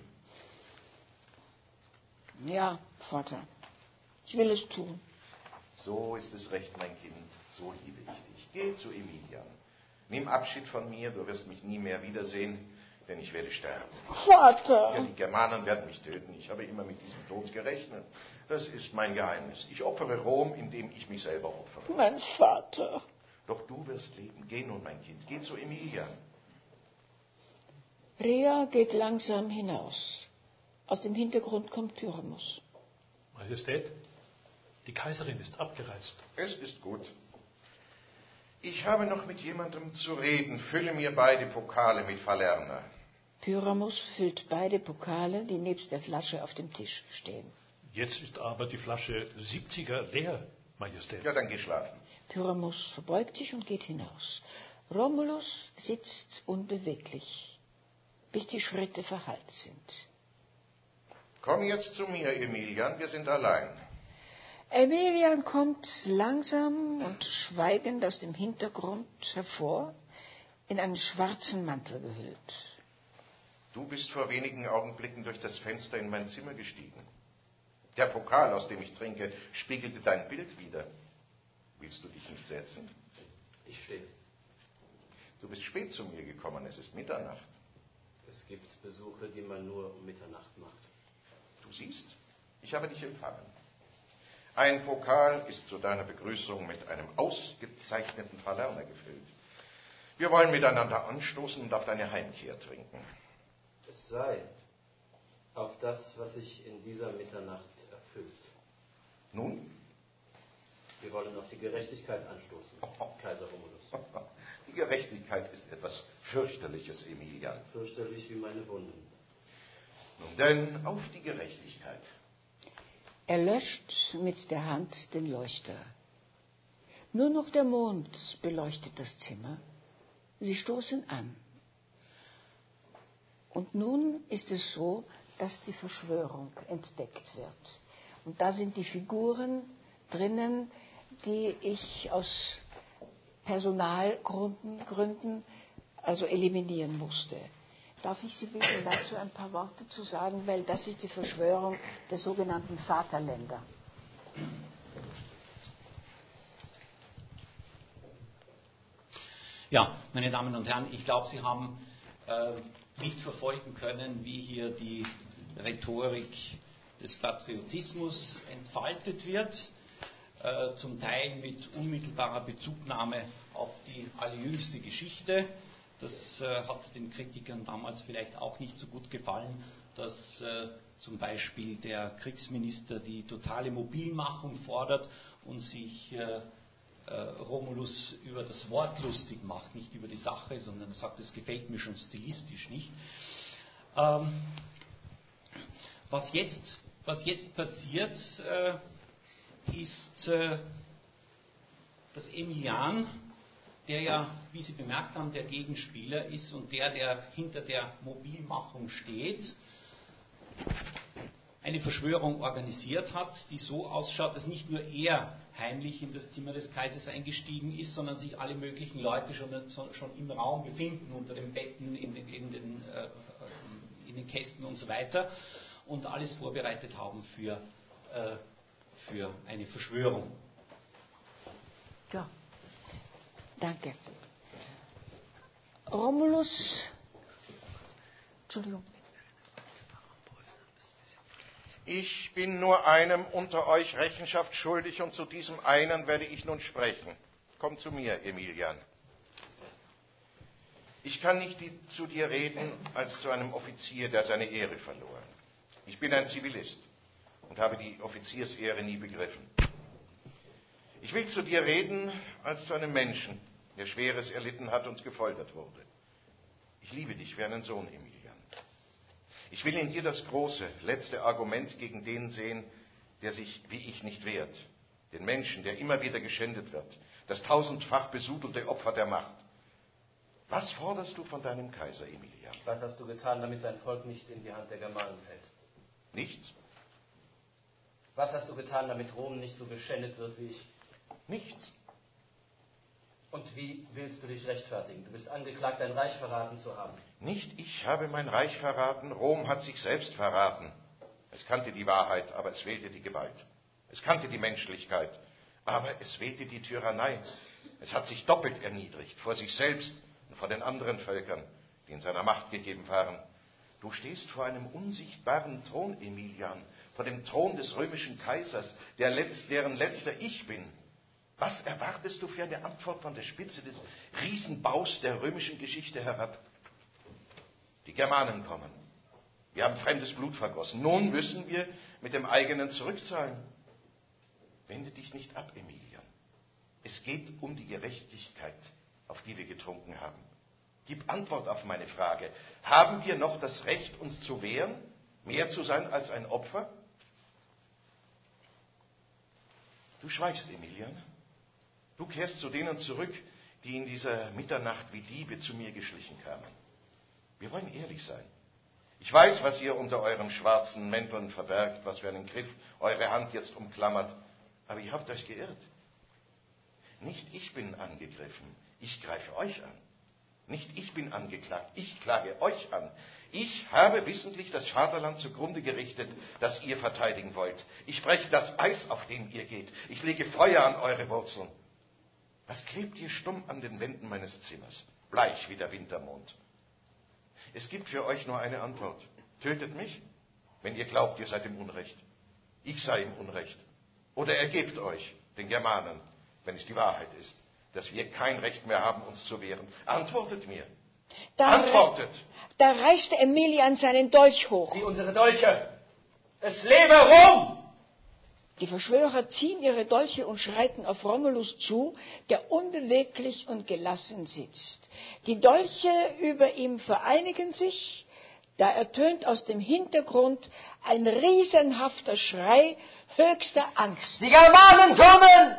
A: Ja, Vater, ich will es tun.
D: So ist es recht, mein Kind, so liebe ich dich. Geh zu Emilian. Nimm Abschied von mir, du wirst mich nie mehr wiedersehen, denn ich werde sterben.
A: Vater!
D: Ja, die Germanen werden mich töten. Ich habe immer mit diesem Tod gerechnet. Das ist mein Geheimnis. Ich opfere Rom, indem ich mich selber opfere.
A: Mein Vater!
D: Doch du wirst leben. Geh nun, mein Kind. Geh zu Emilian.
A: Rhea geht langsam hinaus. Aus dem Hintergrund kommt Pyramus.
C: Majestät, die Kaiserin ist abgereist.
D: Es ist gut. Ich habe noch mit jemandem zu reden. Fülle mir beide Pokale mit Falerna.
A: Pyramus füllt beide Pokale, die nebst der Flasche auf dem Tisch stehen.
C: Jetzt ist aber die Flasche siebziger leer, Majestät.
D: Ja, dann geh schlafen.
A: Pyramus verbeugt sich und geht hinaus. Romulus sitzt unbeweglich, bis die Schritte verhallt sind.
D: Komm jetzt zu mir, Emilian, wir sind allein.
A: Emilian kommt langsam und schweigend aus dem Hintergrund hervor. in einen schwarzen Mantel gehüllt.
D: Du bist vor wenigen Augenblicken durch das Fenster in mein Zimmer gestiegen. Der Pokal, aus dem ich trinke, spiegelte dein Bild wider. Willst du dich nicht setzen?
F: Ich stehe.
D: Du bist spät zu mir gekommen, es ist Mitternacht.
F: Es gibt Besuche, die man nur um Mitternacht macht.
D: Du siehst, ich habe dich empfangen. Ein Pokal ist zu deiner Begrüßung mit einem ausgezeichneten Falerner gefüllt. Wir wollen miteinander anstoßen und auf deine Heimkehr trinken.
F: Es sei auf das, was sich in dieser Mitternacht erfüllt.
D: Nun?
F: Wir wollen auf die Gerechtigkeit anstoßen, Kaiser Romulus.
D: Die Gerechtigkeit ist etwas fürchterliches, Emilian.
F: Fürchterlich wie meine Wunden.
D: Nun denn, auf die Gerechtigkeit.
A: Er löscht mit der Hand den Leuchter. Nur noch der Mond beleuchtet das Zimmer. Sie stoßen an. Und nun ist es so, dass die Verschwörung entdeckt wird. Und da sind die Figuren drinnen, die ich aus Personalgründen Gründen also eliminieren musste. Darf ich Sie bitten, dazu ein paar Worte zu sagen, weil das ist die Verschwörung der sogenannten Vaterländer.
H: Ja, meine Damen und Herren, ich glaube, Sie haben äh, nicht verfolgen können, wie hier die Rhetorik des Patriotismus entfaltet wird, äh, zum Teil mit unmittelbarer Bezugnahme auf die allerjüngste Geschichte. Das äh, hat den Kritikern damals vielleicht auch nicht so gut gefallen, dass äh, zum Beispiel der Kriegsminister die totale Mobilmachung fordert und sich äh, äh, Romulus über das Wort lustig macht, nicht über die Sache, sondern er sagt, das gefällt mir schon stilistisch nicht. Ähm, was, jetzt, was jetzt passiert, äh, ist, äh, dass Emilian, der ja, wie Sie bemerkt haben, der Gegenspieler ist und der, der hinter der Mobilmachung steht, eine Verschwörung organisiert hat, die so ausschaut, dass nicht nur er heimlich in das Zimmer des Kaisers eingestiegen ist, sondern sich alle möglichen Leute schon, schon im Raum befinden, unter den Betten, in den, in, den, äh, in den Kästen und so weiter, und alles vorbereitet haben für, äh, für eine Verschwörung.
A: Ja. Danke. Romulus, Entschuldigung.
D: Ich bin nur einem unter euch Rechenschaft schuldig und zu diesem einen werde ich nun sprechen. Komm zu mir, Emilian. Ich kann nicht die, zu dir reden als zu einem Offizier, der seine Ehre verlor. Ich bin ein Zivilist und habe die Offiziersehre nie begriffen. Ich will zu dir reden als zu einem Menschen, der Schweres erlitten hat und gefoltert wurde. Ich liebe dich wie einen Sohn, Emilian. Ich will in dir das große, letzte Argument gegen den sehen, der sich wie ich nicht wehrt. Den Menschen, der immer wieder geschändet wird. Das tausendfach besudelte Opfer der Macht. Was forderst du von deinem Kaiser, Emilian?
F: Was hast du getan, damit dein Volk nicht in die Hand der Germanen fällt?
D: Nichts.
F: Was hast du getan, damit Rom nicht so geschändet wird wie ich?
D: Nichts.
F: Und wie willst du dich rechtfertigen? Du bist angeklagt, dein Reich verraten zu haben.
D: Nicht ich habe mein Reich verraten, Rom hat sich selbst verraten. Es kannte die Wahrheit, aber es wählte die Gewalt. Es kannte die Menschlichkeit, aber es wählte die Tyrannei. Es hat sich doppelt erniedrigt, vor sich selbst und vor den anderen Völkern, die in seiner Macht gegeben waren. Du stehst vor einem unsichtbaren Thron, Emilian, vor dem Thron des römischen Kaisers, der Letz-, deren letzter ich bin. Was erwartest du für eine Antwort von der Spitze des Riesenbaus der römischen Geschichte herab? Die Germanen kommen. Wir haben fremdes Blut vergossen. Nun müssen wir mit dem eigenen zurückzahlen. Wende dich nicht ab, Emilian. Es geht um die Gerechtigkeit, auf die wir getrunken haben. Gib Antwort auf meine Frage. Haben wir noch das Recht, uns zu wehren, mehr zu sein als ein Opfer? Du schweigst, Emilian. Du kehrst zu denen zurück, die in dieser Mitternacht wie Diebe zu mir geschlichen kamen. Wir wollen ehrlich sein. Ich weiß, was ihr unter eurem schwarzen Mänteln verbergt, was für einen Griff eure Hand jetzt umklammert. Aber ihr habt euch geirrt. Nicht ich bin angegriffen, ich greife euch an. Nicht ich bin angeklagt, ich klage euch an. Ich habe wissentlich das Vaterland zugrunde gerichtet, das ihr verteidigen wollt. Ich breche das Eis, auf dem ihr geht. Ich lege Feuer an eure Wurzeln. Was klebt ihr stumm an den Wänden meines Zimmers? Bleich wie der Wintermond. Es gibt für euch nur eine Antwort. Tötet mich, wenn ihr glaubt, ihr seid im Unrecht. Ich sei im Unrecht. Oder ergebt euch, den Germanen, wenn es die Wahrheit ist, dass wir kein Recht mehr haben, uns zu wehren. Antwortet mir.
A: Da,
D: Antwortet!
A: Da reichte Emilian seinen Dolch hoch.
F: Sie unsere Dolche! Es lebe Rom!
A: Die Verschwörer ziehen ihre Dolche und schreiten auf Romulus zu, der unbeweglich und gelassen sitzt. Die Dolche über ihm vereinigen sich, da ertönt aus dem Hintergrund ein riesenhafter Schrei höchster Angst.
B: Die Germanen kommen!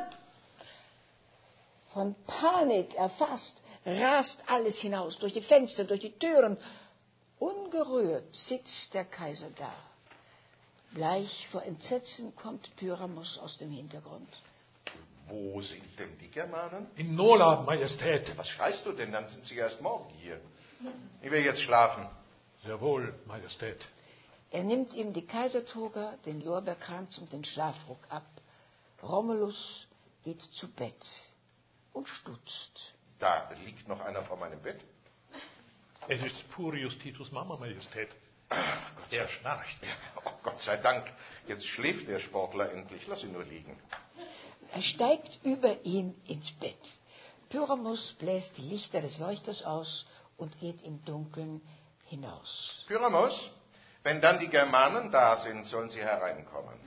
A: Von Panik erfasst, rast alles hinaus, durch die Fenster, durch die Türen. Ungerührt sitzt der Kaiser da. Bleich vor Entsetzen kommt Pyramus aus dem Hintergrund.
D: Wo sind denn die Germanen?
C: In Nola, Majestät.
D: Was schreist du denn? Dann sind sie erst morgen hier. Ich will jetzt schlafen.
C: Sehr wohl, Majestät.
A: Er nimmt ihm die Kaisertoga, den Lorbeerkranz und den Schlafrock ab. Romulus geht zu Bett und stutzt.
D: Da liegt noch einer vor meinem Bett.
C: Es ist Spurius Titus Mama, Majestät.
D: Ach, Gott
C: Der schnarcht.
D: Oh, Gott sei Dank. Jetzt schläft der Sportler endlich. Lass ihn nur liegen.
A: Er steigt über ihm ins Bett. Pyramus bläst die Lichter des Leuchters aus und geht im Dunkeln hinaus.
D: Pyramus, wenn dann die Germanen da sind, sollen sie hereinkommen.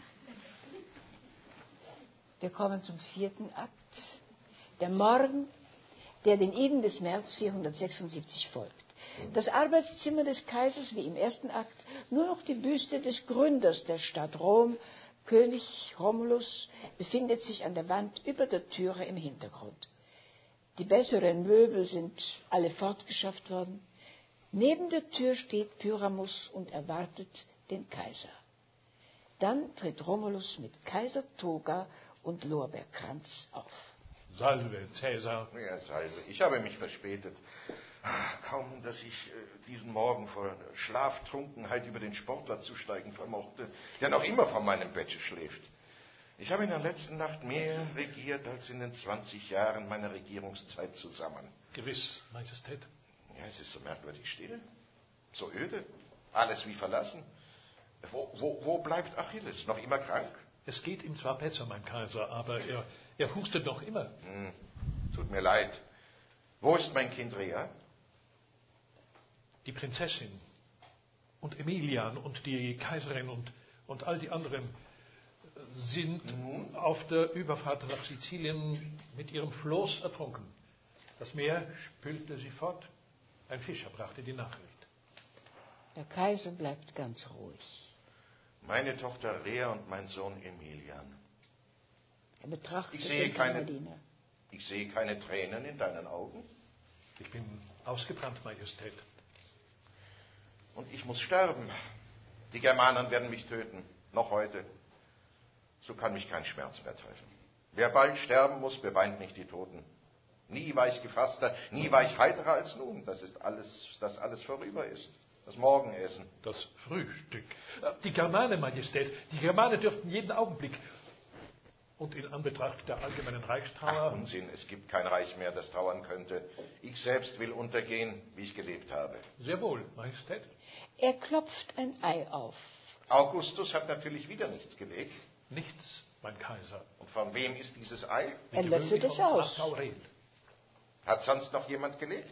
A: Wir kommen zum vierten Akt. Der Morgen, der den Iden des März vierhundertsechsundsiebzig folgt. Das Arbeitszimmer des Kaisers, wie im ersten Akt, nur noch die Büste des Gründers der Stadt Rom, König Romulus, befindet sich an der Wand über der Türe im Hintergrund. Die besseren Möbel sind alle fortgeschafft worden. Neben der Tür steht Pyramus und erwartet den Kaiser. Dann tritt Romulus mit Kaisertoga und Lorbeerkranz auf.
C: Salve, Cäsar.
D: Ja, Salve. Ich habe mich verspätet. Kaum, dass ich äh, diesen Morgen vor Schlaftrunkenheit über den Sportler zu steigen vermochte, der noch immer vor meinem Bette schläft. Ich habe in der letzten Nacht mehr regiert als in den zwanzig Jahren meiner Regierungszeit zusammen.
C: Gewiss, Majestät.
D: Ja, es ist so merkwürdig still, so öde, alles wie verlassen. Wo, wo, wo bleibt Achilles? Noch immer krank?
C: Es geht ihm zwar besser, mein Kaiser, aber er, er hustet noch immer.
D: Hm, tut mir leid. Wo ist mein Kind Rhea?
C: Die Prinzessin und Emilian und die Kaiserin und, und all die anderen sind mhm. auf der Überfahrt nach Sizilien mit ihrem Floß ertrunken. Das Meer spülte sie fort. Ein Fischer brachte die Nachricht.
A: Der Kaiser bleibt ganz ruhig.
D: Meine Tochter Rhea und mein Sohn Emilian.
A: Er betrachtet
D: ich sehe
A: den
D: keine,
A: Kammerdiener.
D: Ich sehe keine Tränen in deinen Augen.
C: Ich bin ausgebrannt, Majestät.
D: Und ich muss sterben. Die Germanen werden mich töten. Noch heute. So kann mich kein Schmerz mehr treffen. Wer bald sterben muss, beweint nicht die Toten. Nie war ich gefasster, nie war ich heiterer als nun. Das ist alles, dass alles vorüber ist. Das Morgenessen.
C: Das Frühstück. Die Germanen, Majestät, die Germanen dürften jeden Augenblick. Und in Anbetracht der allgemeinen Reichstrauer...
D: Ach, Unsinn, es gibt kein Reich mehr, das trauern könnte. Ich selbst will untergehen, wie ich gelebt habe.
C: Sehr wohl, Majestät.
A: Er klopft ein Ei auf.
D: Augustus hat natürlich wieder nichts gelegt.
C: Nichts, mein Kaiser.
D: Und von wem ist dieses Ei?
A: Er löffelt es aus.
C: Aurel.
D: Hat sonst noch jemand gelegt?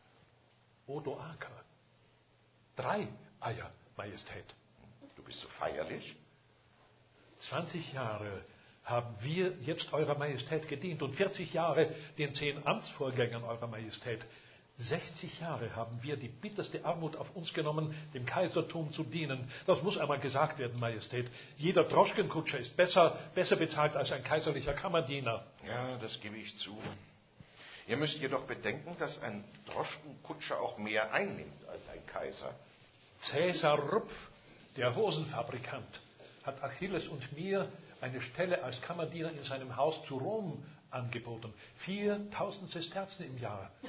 C: Odoaker. Drei Eier, Majestät.
D: Du bist so feierlich.
C: zwanzig Jahre haben wir jetzt Eurer Majestät gedient und vierzig Jahre den zehn Amtsvorgängern Eurer Majestät. sechzig Jahre haben wir die bitterste Armut auf uns genommen, dem Kaisertum zu dienen. Das muss einmal gesagt werden, Majestät. Jeder Droschkenkutscher ist besser, besser bezahlt als ein kaiserlicher Kammerdiener.
D: Ja, das gebe ich zu. Ihr müsst jedoch bedenken, dass ein Droschkenkutscher auch mehr einnimmt als ein Kaiser.
C: Cäsar Rupf, der Hosenfabrikant, hat Achilles und mir eine Stelle als Kammerdiener in seinem Haus zu Rom angeboten. viertausend Sesterzen im Jahr.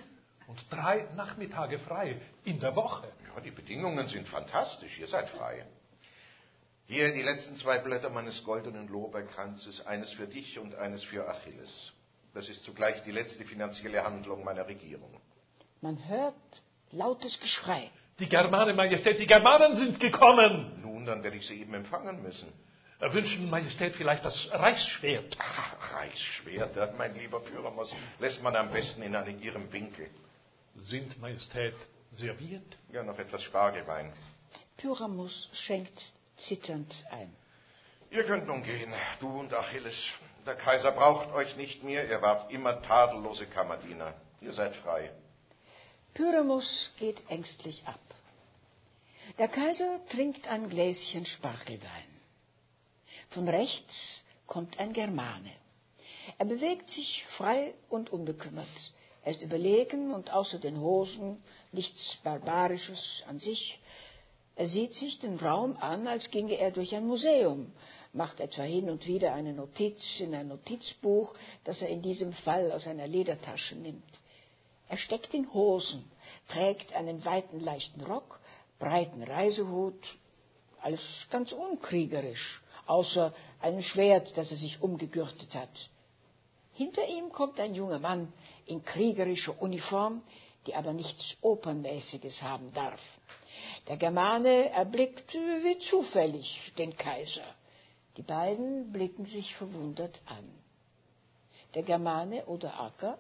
C: Und drei Nachmittage frei in der Woche.
D: Ja, die Bedingungen sind fantastisch. Ihr seid frei. Hier die letzten zwei Blätter meines goldenen Lorbeerkranzes. Eines für dich und eines für Achilles. Das ist zugleich die letzte finanzielle Handlung meiner Regierung.
A: Man hört lautes Geschrei.
C: Die Germanen, Majestät, die Germanen sind gekommen.
D: Nun, dann werde ich sie eben empfangen müssen.
C: Wünschen Majestät vielleicht das Reichsschwert?
D: Ach, Reichsschwerter, mein lieber Pyramus, lässt man am besten in einem ihrem Winkel.
C: Sind Majestät serviert?
D: Ja, noch etwas Spargelwein.
A: Pyramus schenkt zitternd ein.
D: Ihr könnt nun gehen, du und Achilles. Der Kaiser braucht euch nicht mehr, er wart immer tadellose Kammerdiener. Ihr seid frei.
A: Pyramus geht ängstlich ab. Der Kaiser trinkt ein Gläschen Spargelwein. Von rechts kommt ein Germane. Er bewegt sich frei und unbekümmert. Er ist überlegen und außer den Hosen nichts Barbarisches an sich. Er sieht sich den Raum an, als ginge er durch ein Museum, macht etwa hin und wieder eine Notiz in ein Notizbuch, das er in diesem Fall aus einer Ledertasche nimmt. Er steckt in Hosen, trägt einen weiten, leichten Rock, breiten Reisehut, alles ganz unkriegerisch, außer einem Schwert, das er sich umgegürtet hat. Hinter ihm kommt ein junger Mann in kriegerischer Uniform, die aber nichts Opernmäßiges haben darf. Der Germane erblickt wie zufällig den Kaiser. Die beiden blicken sich verwundert an. Der Germane oder Acker?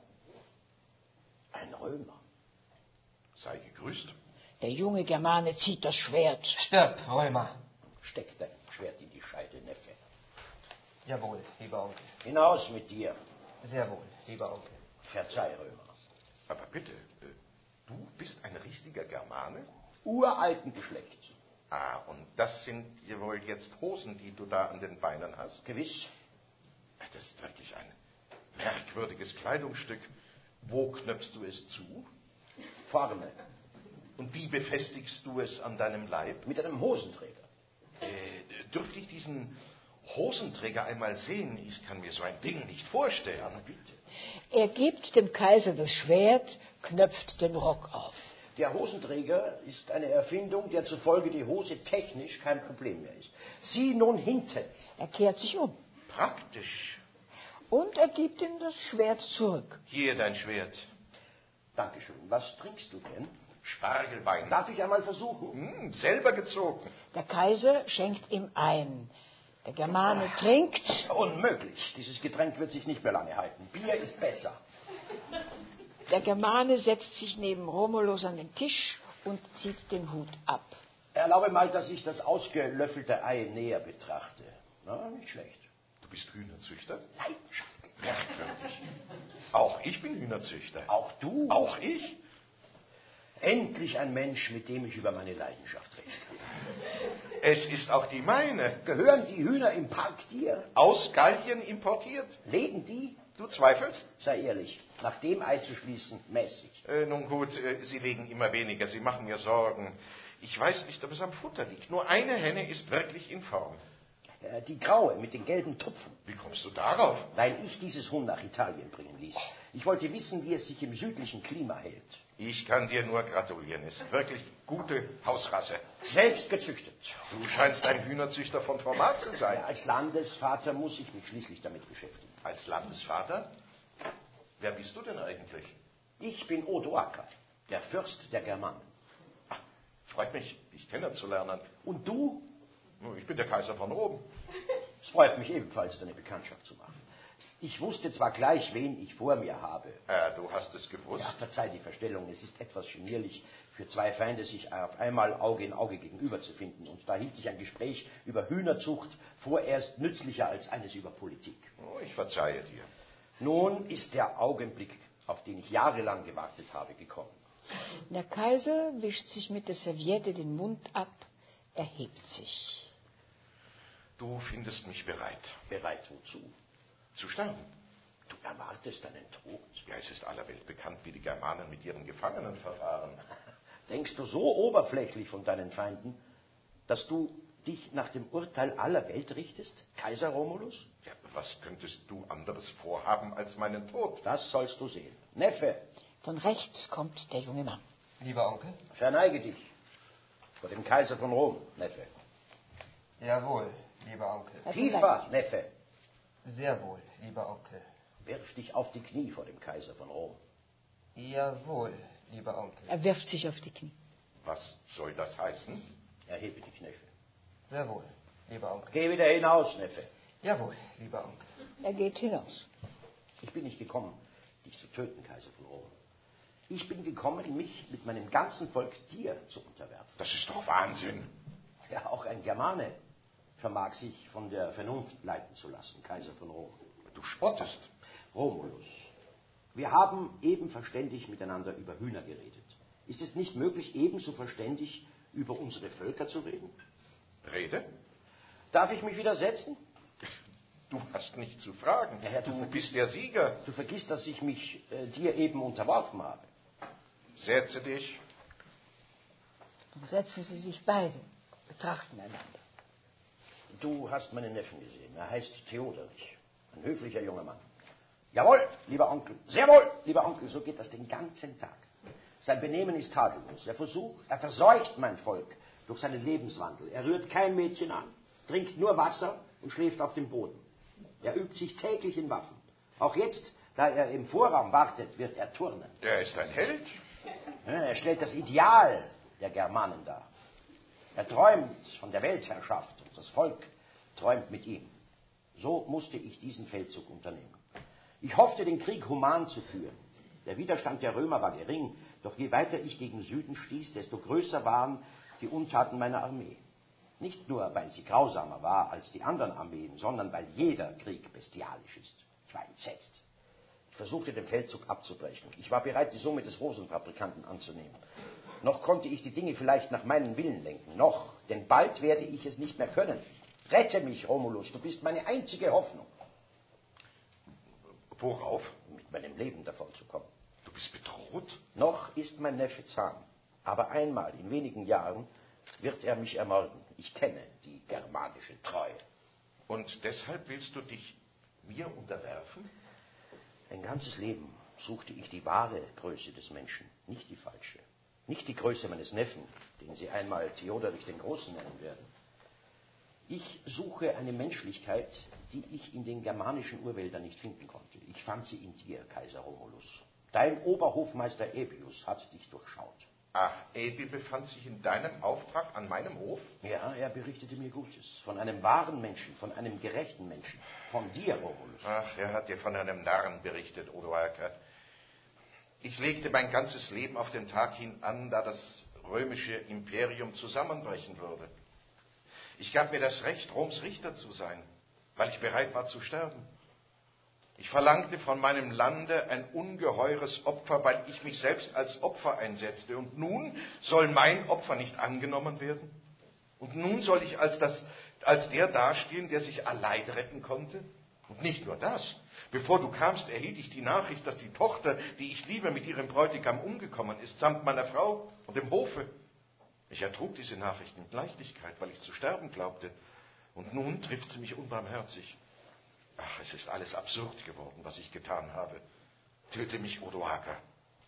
G: Ein Römer.
D: Sei gegrüßt.
A: Der junge Germane zieht das Schwert.
B: Stirb, Römer.
G: Steck dein Schwert in die Scheide, Neffe.
B: Jawohl, lieber Onkel.
G: Hinaus mit dir.
B: Sehr wohl, lieber Onkel.
G: Verzeih, Römer.
D: Aber bitte, äh, du bist ein richtiger Germane?
G: Uralten Geschlechts.
D: Ah, und das sind ja wohl jetzt Hosen, die du da an den Beinen hast?
G: Gewiss.
D: Das ist wirklich ein merkwürdiges Kleidungsstück. Wo knöpfst du es zu?
G: Vorne.
D: Und wie befestigst du es an deinem Leib?
G: Mit einem Hosenträger.
D: Äh, dürfte ich diesen Hosenträger einmal sehen? Ich kann mir so ein Ding nicht vorstellen.
G: Ja, bitte.
A: Er gibt dem Kaiser das Schwert, knöpft den Rock auf.
G: Der Hosenträger ist eine Erfindung, der zufolge die Hose technisch kein Problem mehr ist. Sieh nun hinten.
A: Er kehrt sich um.
D: Praktisch.
A: Und er gibt ihm das Schwert zurück.
D: Hier dein Schwert.
G: Dankeschön. Was trinkst du denn?
D: Spargelwein.
G: Darf ich einmal versuchen?
D: Hm, selber gezogen.
A: Der Kaiser schenkt ihm ein. Der Germane trinkt.
G: Unmöglich. Dieses Getränk wird sich nicht mehr lange halten. Bier ist besser.
A: Der Germane setzt sich neben Romulus an den Tisch und zieht den Hut ab.
G: Erlaube mal, dass ich das ausgelöffelte Ei näher betrachte. Na, nicht schlecht.
D: Du bist Hühnerzüchter?
G: Leidenschaftlich.
D: Merkwürdig. Auch ich bin Hühnerzüchter.
G: Auch du?
D: Auch ich?
G: Endlich ein Mensch, mit dem ich über meine Leidenschaft reden kann.
D: Es ist auch die meine.
G: Gehören die Hühner im Park dir?
D: Aus Gallien importiert.
G: Legen die?
D: Du zweifelst?
G: Sei ehrlich, nach dem Ei zu schließen, mäßig.
D: Äh, nun gut, äh, sie legen immer weniger. Sie machen mir Sorgen. Ich weiß nicht, ob es am Futter liegt. Nur eine Henne ist wirklich in Form.
G: Äh, die graue mit den gelben Tupfen.
D: Wie kommst du darauf?
G: Weil ich dieses Huhn nach Italien bringen ließ. Ich wollte wissen, wie es sich im südlichen Klima hält.
D: Ich kann dir nur gratulieren. Es ist wirklich gute Hausrasse.
G: Selbst gezüchtet.
D: Du scheinst ein Hühnerzüchter von Format zu sein.
G: Ja, als Landesvater muss ich mich schließlich damit beschäftigen.
D: Als Landesvater? Wer bist du denn eigentlich?
G: Ich bin Odoaker, der Fürst der Germanen.
D: Ach, freut mich, dich kennenzulernen.
G: Und du?
D: Ich bin der Kaiser von Rom.
G: Es freut mich ebenfalls, deine Bekanntschaft zu machen. Ich wusste zwar gleich, wen ich vor mir habe.
D: Äh, du hast es gewusst?
G: Ja, verzeih die Verstellung. Es ist etwas genierlich, für zwei Feinde sich auf einmal Auge in Auge gegenüber zu finden. Und da hielt ich ein Gespräch über Hühnerzucht vorerst nützlicher als eines über Politik.
D: Oh, ich verzeihe dir.
G: Nun ist der Augenblick, auf den ich jahrelang gewartet habe, gekommen.
A: Der Kaiser wischt sich mit der Serviette den Mund ab, erhebt sich.
D: Du findest mich bereit.
G: Bereit wozu?
D: Zu sterben.
G: Du erwartest deinen Tod?
D: Ja, es ist aller Welt bekannt, wie die Germanen mit ihren Gefangenen verfahren.
G: Denkst du so oberflächlich von deinen Feinden, dass du dich nach dem Urteil aller Welt richtest, Kaiser Romulus?
D: Ja, was könntest du anderes vorhaben als meinen Tod?
G: Das sollst du sehen. Neffe,
A: Von rechts kommt der junge Mann.
B: Lieber Onkel?
G: Verneige dich vor dem Kaiser von Rom, Neffe.
B: Jawohl, lieber Onkel.
G: Tiefer, Neffe.
B: Sehr wohl, lieber Onkel.
G: Wirf dich auf die Knie vor dem Kaiser von Rom.
B: Jawohl, lieber Onkel.
A: Er wirft sich auf die Knie.
D: Was soll das heißen?
G: Erhebe dich, Neffe.
B: Sehr wohl, lieber Onkel.
G: Geh wieder hinaus, Neffe.
B: Jawohl, lieber Onkel.
A: Er geht hinaus.
G: Ich bin nicht gekommen, dich zu töten, Kaiser von Rom. Ich bin gekommen, mich mit meinem ganzen Volk dir zu unterwerfen.
D: Das ist doch Wahnsinn.
G: Ja, auch ein Germane vermag sich von der Vernunft leiten zu lassen, Kaiser von Rom.
D: Du spottest.
G: Romulus, wir haben eben verständig miteinander über Hühner geredet. Ist es nicht möglich, ebenso verständig über unsere Völker zu reden?
D: Rede?
G: Darf ich mich widersetzen?
D: Du hast nicht zu fragen.
G: Ja, Herr, du,
D: du
G: vergiss,
D: bist der Sieger.
G: Du vergisst, dass ich mich äh, dir eben unterworfen habe.
D: Setze dich.
A: Und setzen sie sich beide, betrachten einander.
G: Du hast meinen Neffen gesehen. Er heißt Theoderich. Ein höflicher junger Mann. Jawohl, lieber Onkel. Sehr wohl, lieber Onkel. So geht das den ganzen Tag. Sein Benehmen ist tadellos. Er versucht, er verseucht mein Volk durch seinen Lebenswandel. Er rührt kein Mädchen an, trinkt nur Wasser und schläft auf dem Boden. Er übt sich täglich in Waffen. Auch jetzt, da er im Vorraum wartet, wird er turnen.
D: Er ist ein Held.
G: Ja, er stellt das Ideal der Germanen dar. Er träumt von der Weltherrschaft und das Volk träumt mit ihm. So musste ich diesen Feldzug unternehmen. Ich hoffte, den Krieg human zu führen. Der Widerstand der Römer war gering, doch je weiter ich gegen Süden stieß, desto größer waren die Untaten meiner Armee. Nicht nur, weil sie grausamer war als die anderen Armeen, sondern weil jeder Krieg bestialisch ist. Ich war entsetzt. Ich versuchte, den Feldzug abzubrechen. Ich war bereit, die Summe des Rosenfabrikanten anzunehmen. Noch konnte ich die Dinge vielleicht nach meinem Willen lenken. Noch, denn bald werde ich es nicht mehr können. Rette mich, Romulus, du bist meine einzige Hoffnung.
D: Worauf?
G: Mit meinem Leben davonzukommen.
D: Du bist bedroht?
G: Noch ist mein Neffe zahm. Aber einmal, in wenigen Jahren, wird er mich ermorden. Ich kenne die germanische Treue.
D: Und deshalb willst du dich mir unterwerfen?
G: Ein ganzes Leben suchte ich die wahre Größe des Menschen, nicht die falsche. Nicht die Größe meines Neffen, den Sie einmal Theoderich den Großen nennen werden. Ich suche eine Menschlichkeit, die ich in den germanischen Urwäldern nicht finden konnte. Ich fand sie in dir, Kaiser Romulus. Dein Oberhofmeister Ebius hat dich durchschaut.
D: Ach, Ebi befand sich in deinem Auftrag an meinem Hof?
G: Ja, er berichtete mir Gutes. Von einem wahren Menschen, von einem gerechten Menschen. Von dir, Romulus.
D: Ach, er hat dir von einem Narren berichtet, Odoaker. Ich legte mein ganzes Leben auf den Tag hin an, da das römische Imperium zusammenbrechen würde. Ich gab mir das Recht, Roms Richter zu sein, weil ich bereit war zu sterben. Ich verlangte von meinem Lande ein ungeheures Opfer, weil ich mich selbst als Opfer einsetzte. Und nun soll mein Opfer nicht angenommen werden? Und nun soll ich als, das, als der dastehen, der sich allein retten konnte? Und nicht nur das. Bevor du kamst, erhielt ich die Nachricht, dass die Tochter, die ich liebe, mit ihrem Bräutigam umgekommen ist, samt meiner Frau und dem Hofe. Ich ertrug diese Nachricht mit Leichtigkeit, weil ich zu sterben glaubte. Und nun trifft sie mich unbarmherzig. Ach, es ist alles absurd geworden, was ich getan habe. Töte mich, Odoaker.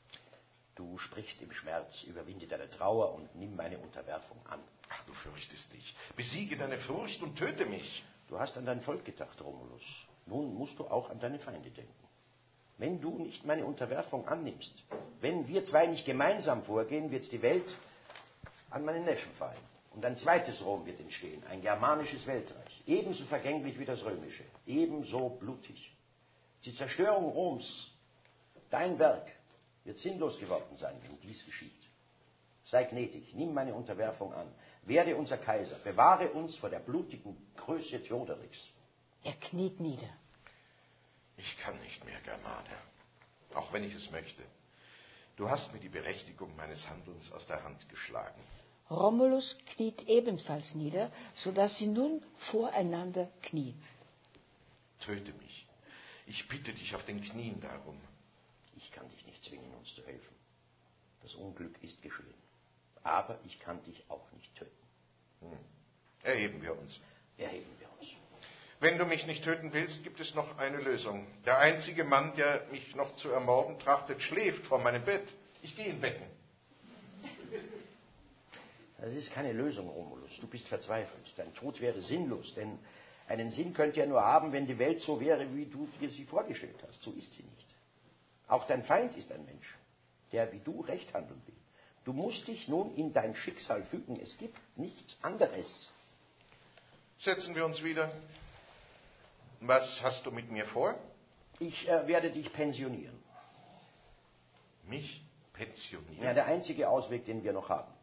G: Du sprichst im Schmerz, überwinde deine Trauer und nimm meine Unterwerfung an.
D: Ach, du fürchtest dich. Besiege deine Furcht und töte mich.
G: Du hast an dein Volk gedacht, Romulus. Nun musst du auch an deine Feinde denken. Wenn du nicht meine Unterwerfung annimmst, wenn wir zwei nicht gemeinsam vorgehen, wird die Welt an meinen Neffen fallen. Und ein zweites Rom wird entstehen, ein germanisches Weltreich, ebenso vergänglich wie das römische, ebenso blutig. Die Zerstörung Roms, dein Werk, wird sinnlos geworden sein, wenn dies geschieht. Sei gnädig, nimm meine Unterwerfung an, werde unser Kaiser, bewahre uns vor der blutigen Größe Theoderichs.
A: Er kniet nieder.
D: Ich kann nicht mehr, Germane, auch wenn ich es möchte. Du hast mir die Berechtigung meines Handelns aus der Hand geschlagen.
A: Romulus kniet ebenfalls nieder, sodass sie nun voreinander knien.
D: Töte mich. Ich bitte dich auf den Knien darum.
G: Ich kann dich nicht zwingen, uns zu helfen. Das Unglück ist geschehen. Aber ich kann dich auch nicht töten.
D: Hm. Erheben wir uns.
G: Erheben wir uns.
D: Wenn du mich nicht töten willst, gibt es noch eine Lösung. Der einzige Mann, der mich noch zu ermorden trachtet, schläft vor meinem Bett. Ich gehe ihn wecken.
G: Das ist keine Lösung, Romulus. Du bist verzweifelt. Dein Tod wäre sinnlos, denn einen Sinn könnt ihr nur haben, wenn die Welt so wäre, wie du dir sie vorgestellt hast. So ist sie nicht. Auch dein Feind ist ein Mensch, der wie du recht handeln will. Du musst dich nun in dein Schicksal fügen. Es gibt nichts anderes.
D: Setzen wir uns wieder. Was hast du mit mir vor?
G: Ich äh, werde dich pensionieren.
D: Mich pensionieren?
G: Ja, der einzige Ausweg, den wir noch haben.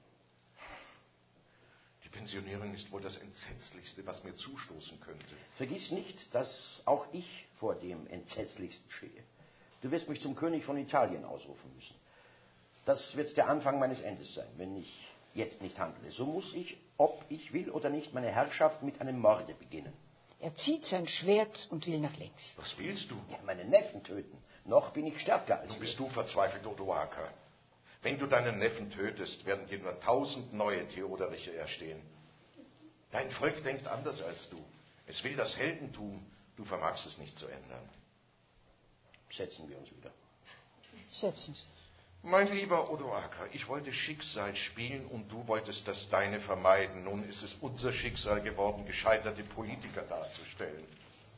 D: Die Pensionierung ist wohl das Entsetzlichste, was mir zustoßen könnte.
G: Vergiss nicht, dass auch ich vor dem Entsetzlichsten stehe. Du wirst mich zum König von Italien ausrufen müssen. Das wird der Anfang meines Endes sein, wenn ich jetzt nicht handle. So muss ich, ob ich will oder nicht, meine Herrschaft mit einem Morde beginnen.
A: Er zieht sein Schwert und will nach links.
D: Was willst du?
G: Ja, meinen Neffen töten. Noch bin ich stärker als
D: Nun bist du verzweifelt, Odoaker. Wenn du deinen Neffen tötest, werden dir nur tausend neue Theoderiche erstehen. Dein Volk denkt anders als du. Es will das Heldentum. Du vermagst es nicht zu ändern.
G: Setzen wir uns wieder.
A: Setzen Sie.
D: Mein lieber Odoaker, ich wollte Schicksal spielen und du wolltest das deine vermeiden. Nun ist es unser Schicksal geworden, gescheiterte Politiker darzustellen.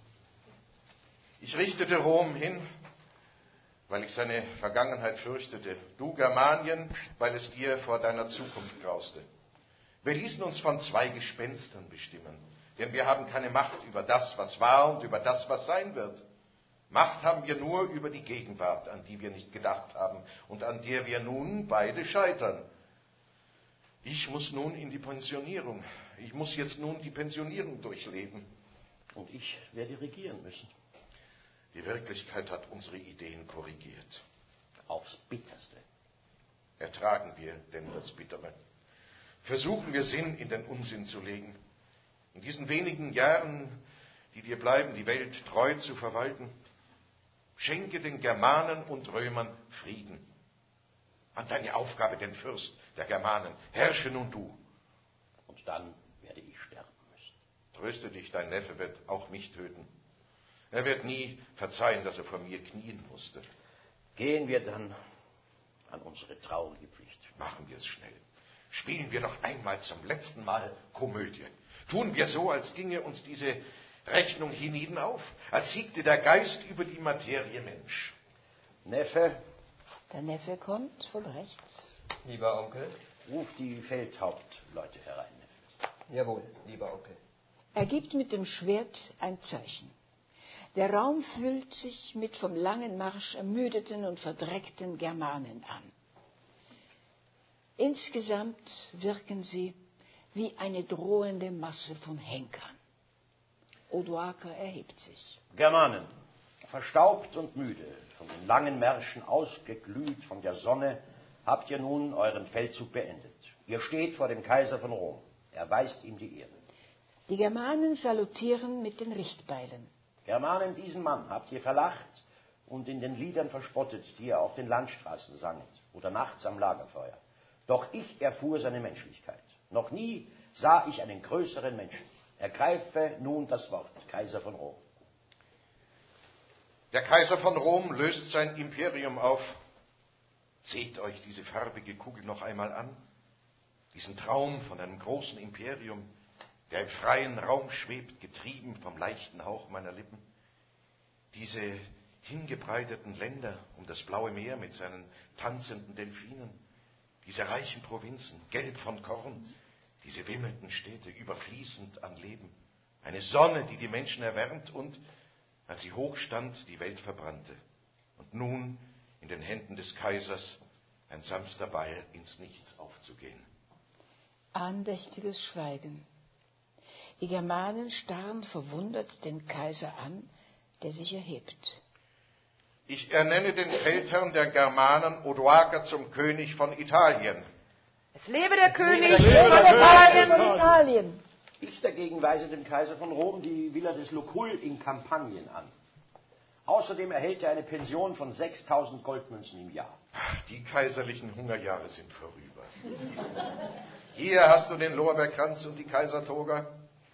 D: Ich richtete Rom hin, weil ich seine Vergangenheit fürchtete. Du, Germanien, weil es dir vor deiner Zukunft grauste. Wir ließen uns von zwei Gespenstern bestimmen, denn wir haben keine Macht über das, was war und über das, was sein wird. Macht haben wir nur über die Gegenwart, an die wir nicht gedacht haben und an der wir nun beide scheitern. Ich muss nun in die Pensionierung. Ich muss jetzt nun die Pensionierung durchleben.
G: Und ich werde regieren müssen.
D: Die Wirklichkeit hat unsere Ideen korrigiert.
G: Aufs Bitterste.
D: Ertragen wir denn das Bittere. Versuchen wir Sinn in den Unsinn zu legen. In diesen wenigen Jahren, die dir bleiben, die Welt treu zu verwalten. Schenke den Germanen und Römern Frieden. An deine Aufgabe, den Fürst der Germanen. Herrsche nun du.
G: Und dann werde ich sterben müssen.
D: Tröste dich, dein Neffe wird auch mich töten. Er wird nie verzeihen, dass er vor mir knien musste.
G: Gehen wir dann an unsere traurige Pflicht.
D: Machen wir es schnell. Spielen wir noch einmal zum letzten Mal Komödie. Tun wir so, als ginge uns diese Rechnung hienieden auf, als siegte der Geist über die Materie Mensch.
G: Neffe.
A: Der Neffe kommt von rechts.
B: Lieber Onkel.
G: Ruf die Feldhauptleute herein, Neffe.
B: Jawohl, lieber Onkel.
A: Er gibt mit dem Schwert ein Zeichen. Der Raum füllt sich mit vom langen Marsch ermüdeten und verdreckten Germanen an. Insgesamt wirken sie wie eine drohende Masse von Henkern. Odoaker erhebt sich.
G: Germanen, verstaubt und müde, von den langen Märschen ausgeglüht von der Sonne, habt ihr nun euren Feldzug beendet. Ihr steht vor dem Kaiser von Rom. Erweist ihm die Ehre.
A: Die Germanen salutieren mit den Richtbeilen.
G: Germanen, diesen Mann habt ihr verlacht und in den Liedern verspottet, die ihr auf den Landstraßen sanget oder nachts am Lagerfeuer. Doch ich erfuhr seine Menschlichkeit. Noch nie sah ich einen größeren Menschen. Ergreife nun das Wort, Kaiser von Rom.
D: Der Kaiser von Rom löst sein Imperium auf. Seht euch diese farbige Kugel noch einmal an. Diesen Traum von einem großen Imperium, der im freien Raum schwebt, getrieben vom leichten Hauch meiner Lippen. Diese hingebreiteten Länder um das blaue Meer mit seinen tanzenden Delfinen. Diese reichen Provinzen, gelb von Korn. Diese wimmelnden Städte, überfließend an Leben. Eine Sonne, die die Menschen erwärmt und, als sie hoch stand, die Welt verbrannte. Und nun in den Händen des Kaisers ein sanfter Ball ins Nichts aufzugehen.
A: Andächtiges Schweigen. Die Germanen starren verwundert den Kaiser an, der sich erhebt.
D: Ich ernenne den Feldherrn der Germanen Odoaker zum König von Italien.
E: Es lebe der König
A: Es lebe der König von Italien.
G: Ich dagegen weise dem Kaiser von Rom die Villa des Lucul in Kampanien an. Außerdem erhält er eine Pension von sechstausend Goldmünzen im Jahr.
D: Ach, die kaiserlichen Hungerjahre sind vorüber. Hier hast du den Lorbeerkranz und die Kaisertoga.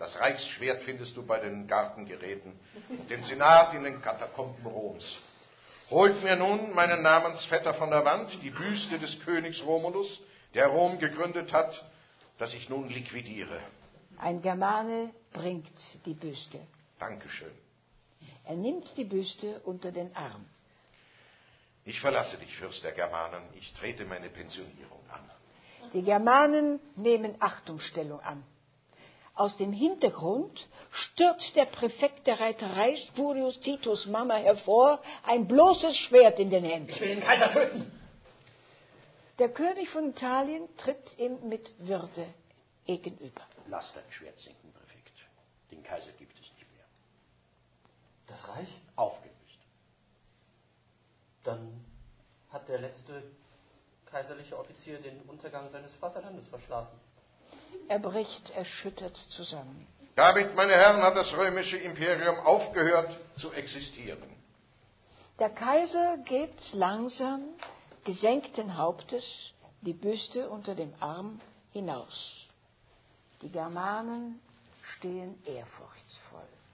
D: Das Reichsschwert findest du bei den Gartengeräten und den Senat in den Katakomben Roms. Holt mir nun meinen Namensvetter von der Wand, die Büste des Königs Romulus, der Rom gegründet hat, das ich nun liquidiere.
A: Ein Germane bringt die Büste.
D: Dankeschön.
A: Er nimmt die Büste unter den Arm.
D: Ich verlasse dich, Fürst der Germanen. Ich trete meine Pensionierung an.
A: Die Germanen nehmen Achtungsstellung an. Aus dem Hintergrund stürzt der Präfekt der Reiterei Spurius Titus Mama hervor, ein bloßes Schwert in den Händen.
G: Ich will den Kaiser töten!
A: Der König von Italien tritt ihm mit Würde gegenüber.
G: Lass dein Schwert sinken, Präfekt. Den Kaiser gibt es nicht mehr.
F: Das Reich?
G: Aufgelöst.
F: Dann hat der letzte kaiserliche Offizier den Untergang seines Vaterlandes verschlafen.
A: Er bricht erschüttert zusammen.
D: Damit, meine Herren, hat das römische Imperium aufgehört zu existieren.
A: Der Kaiser geht langsam, gesenkten Hauptes, die Büste unter dem Arm hinaus. Die Germanen stehen ehrfurchtsvoll.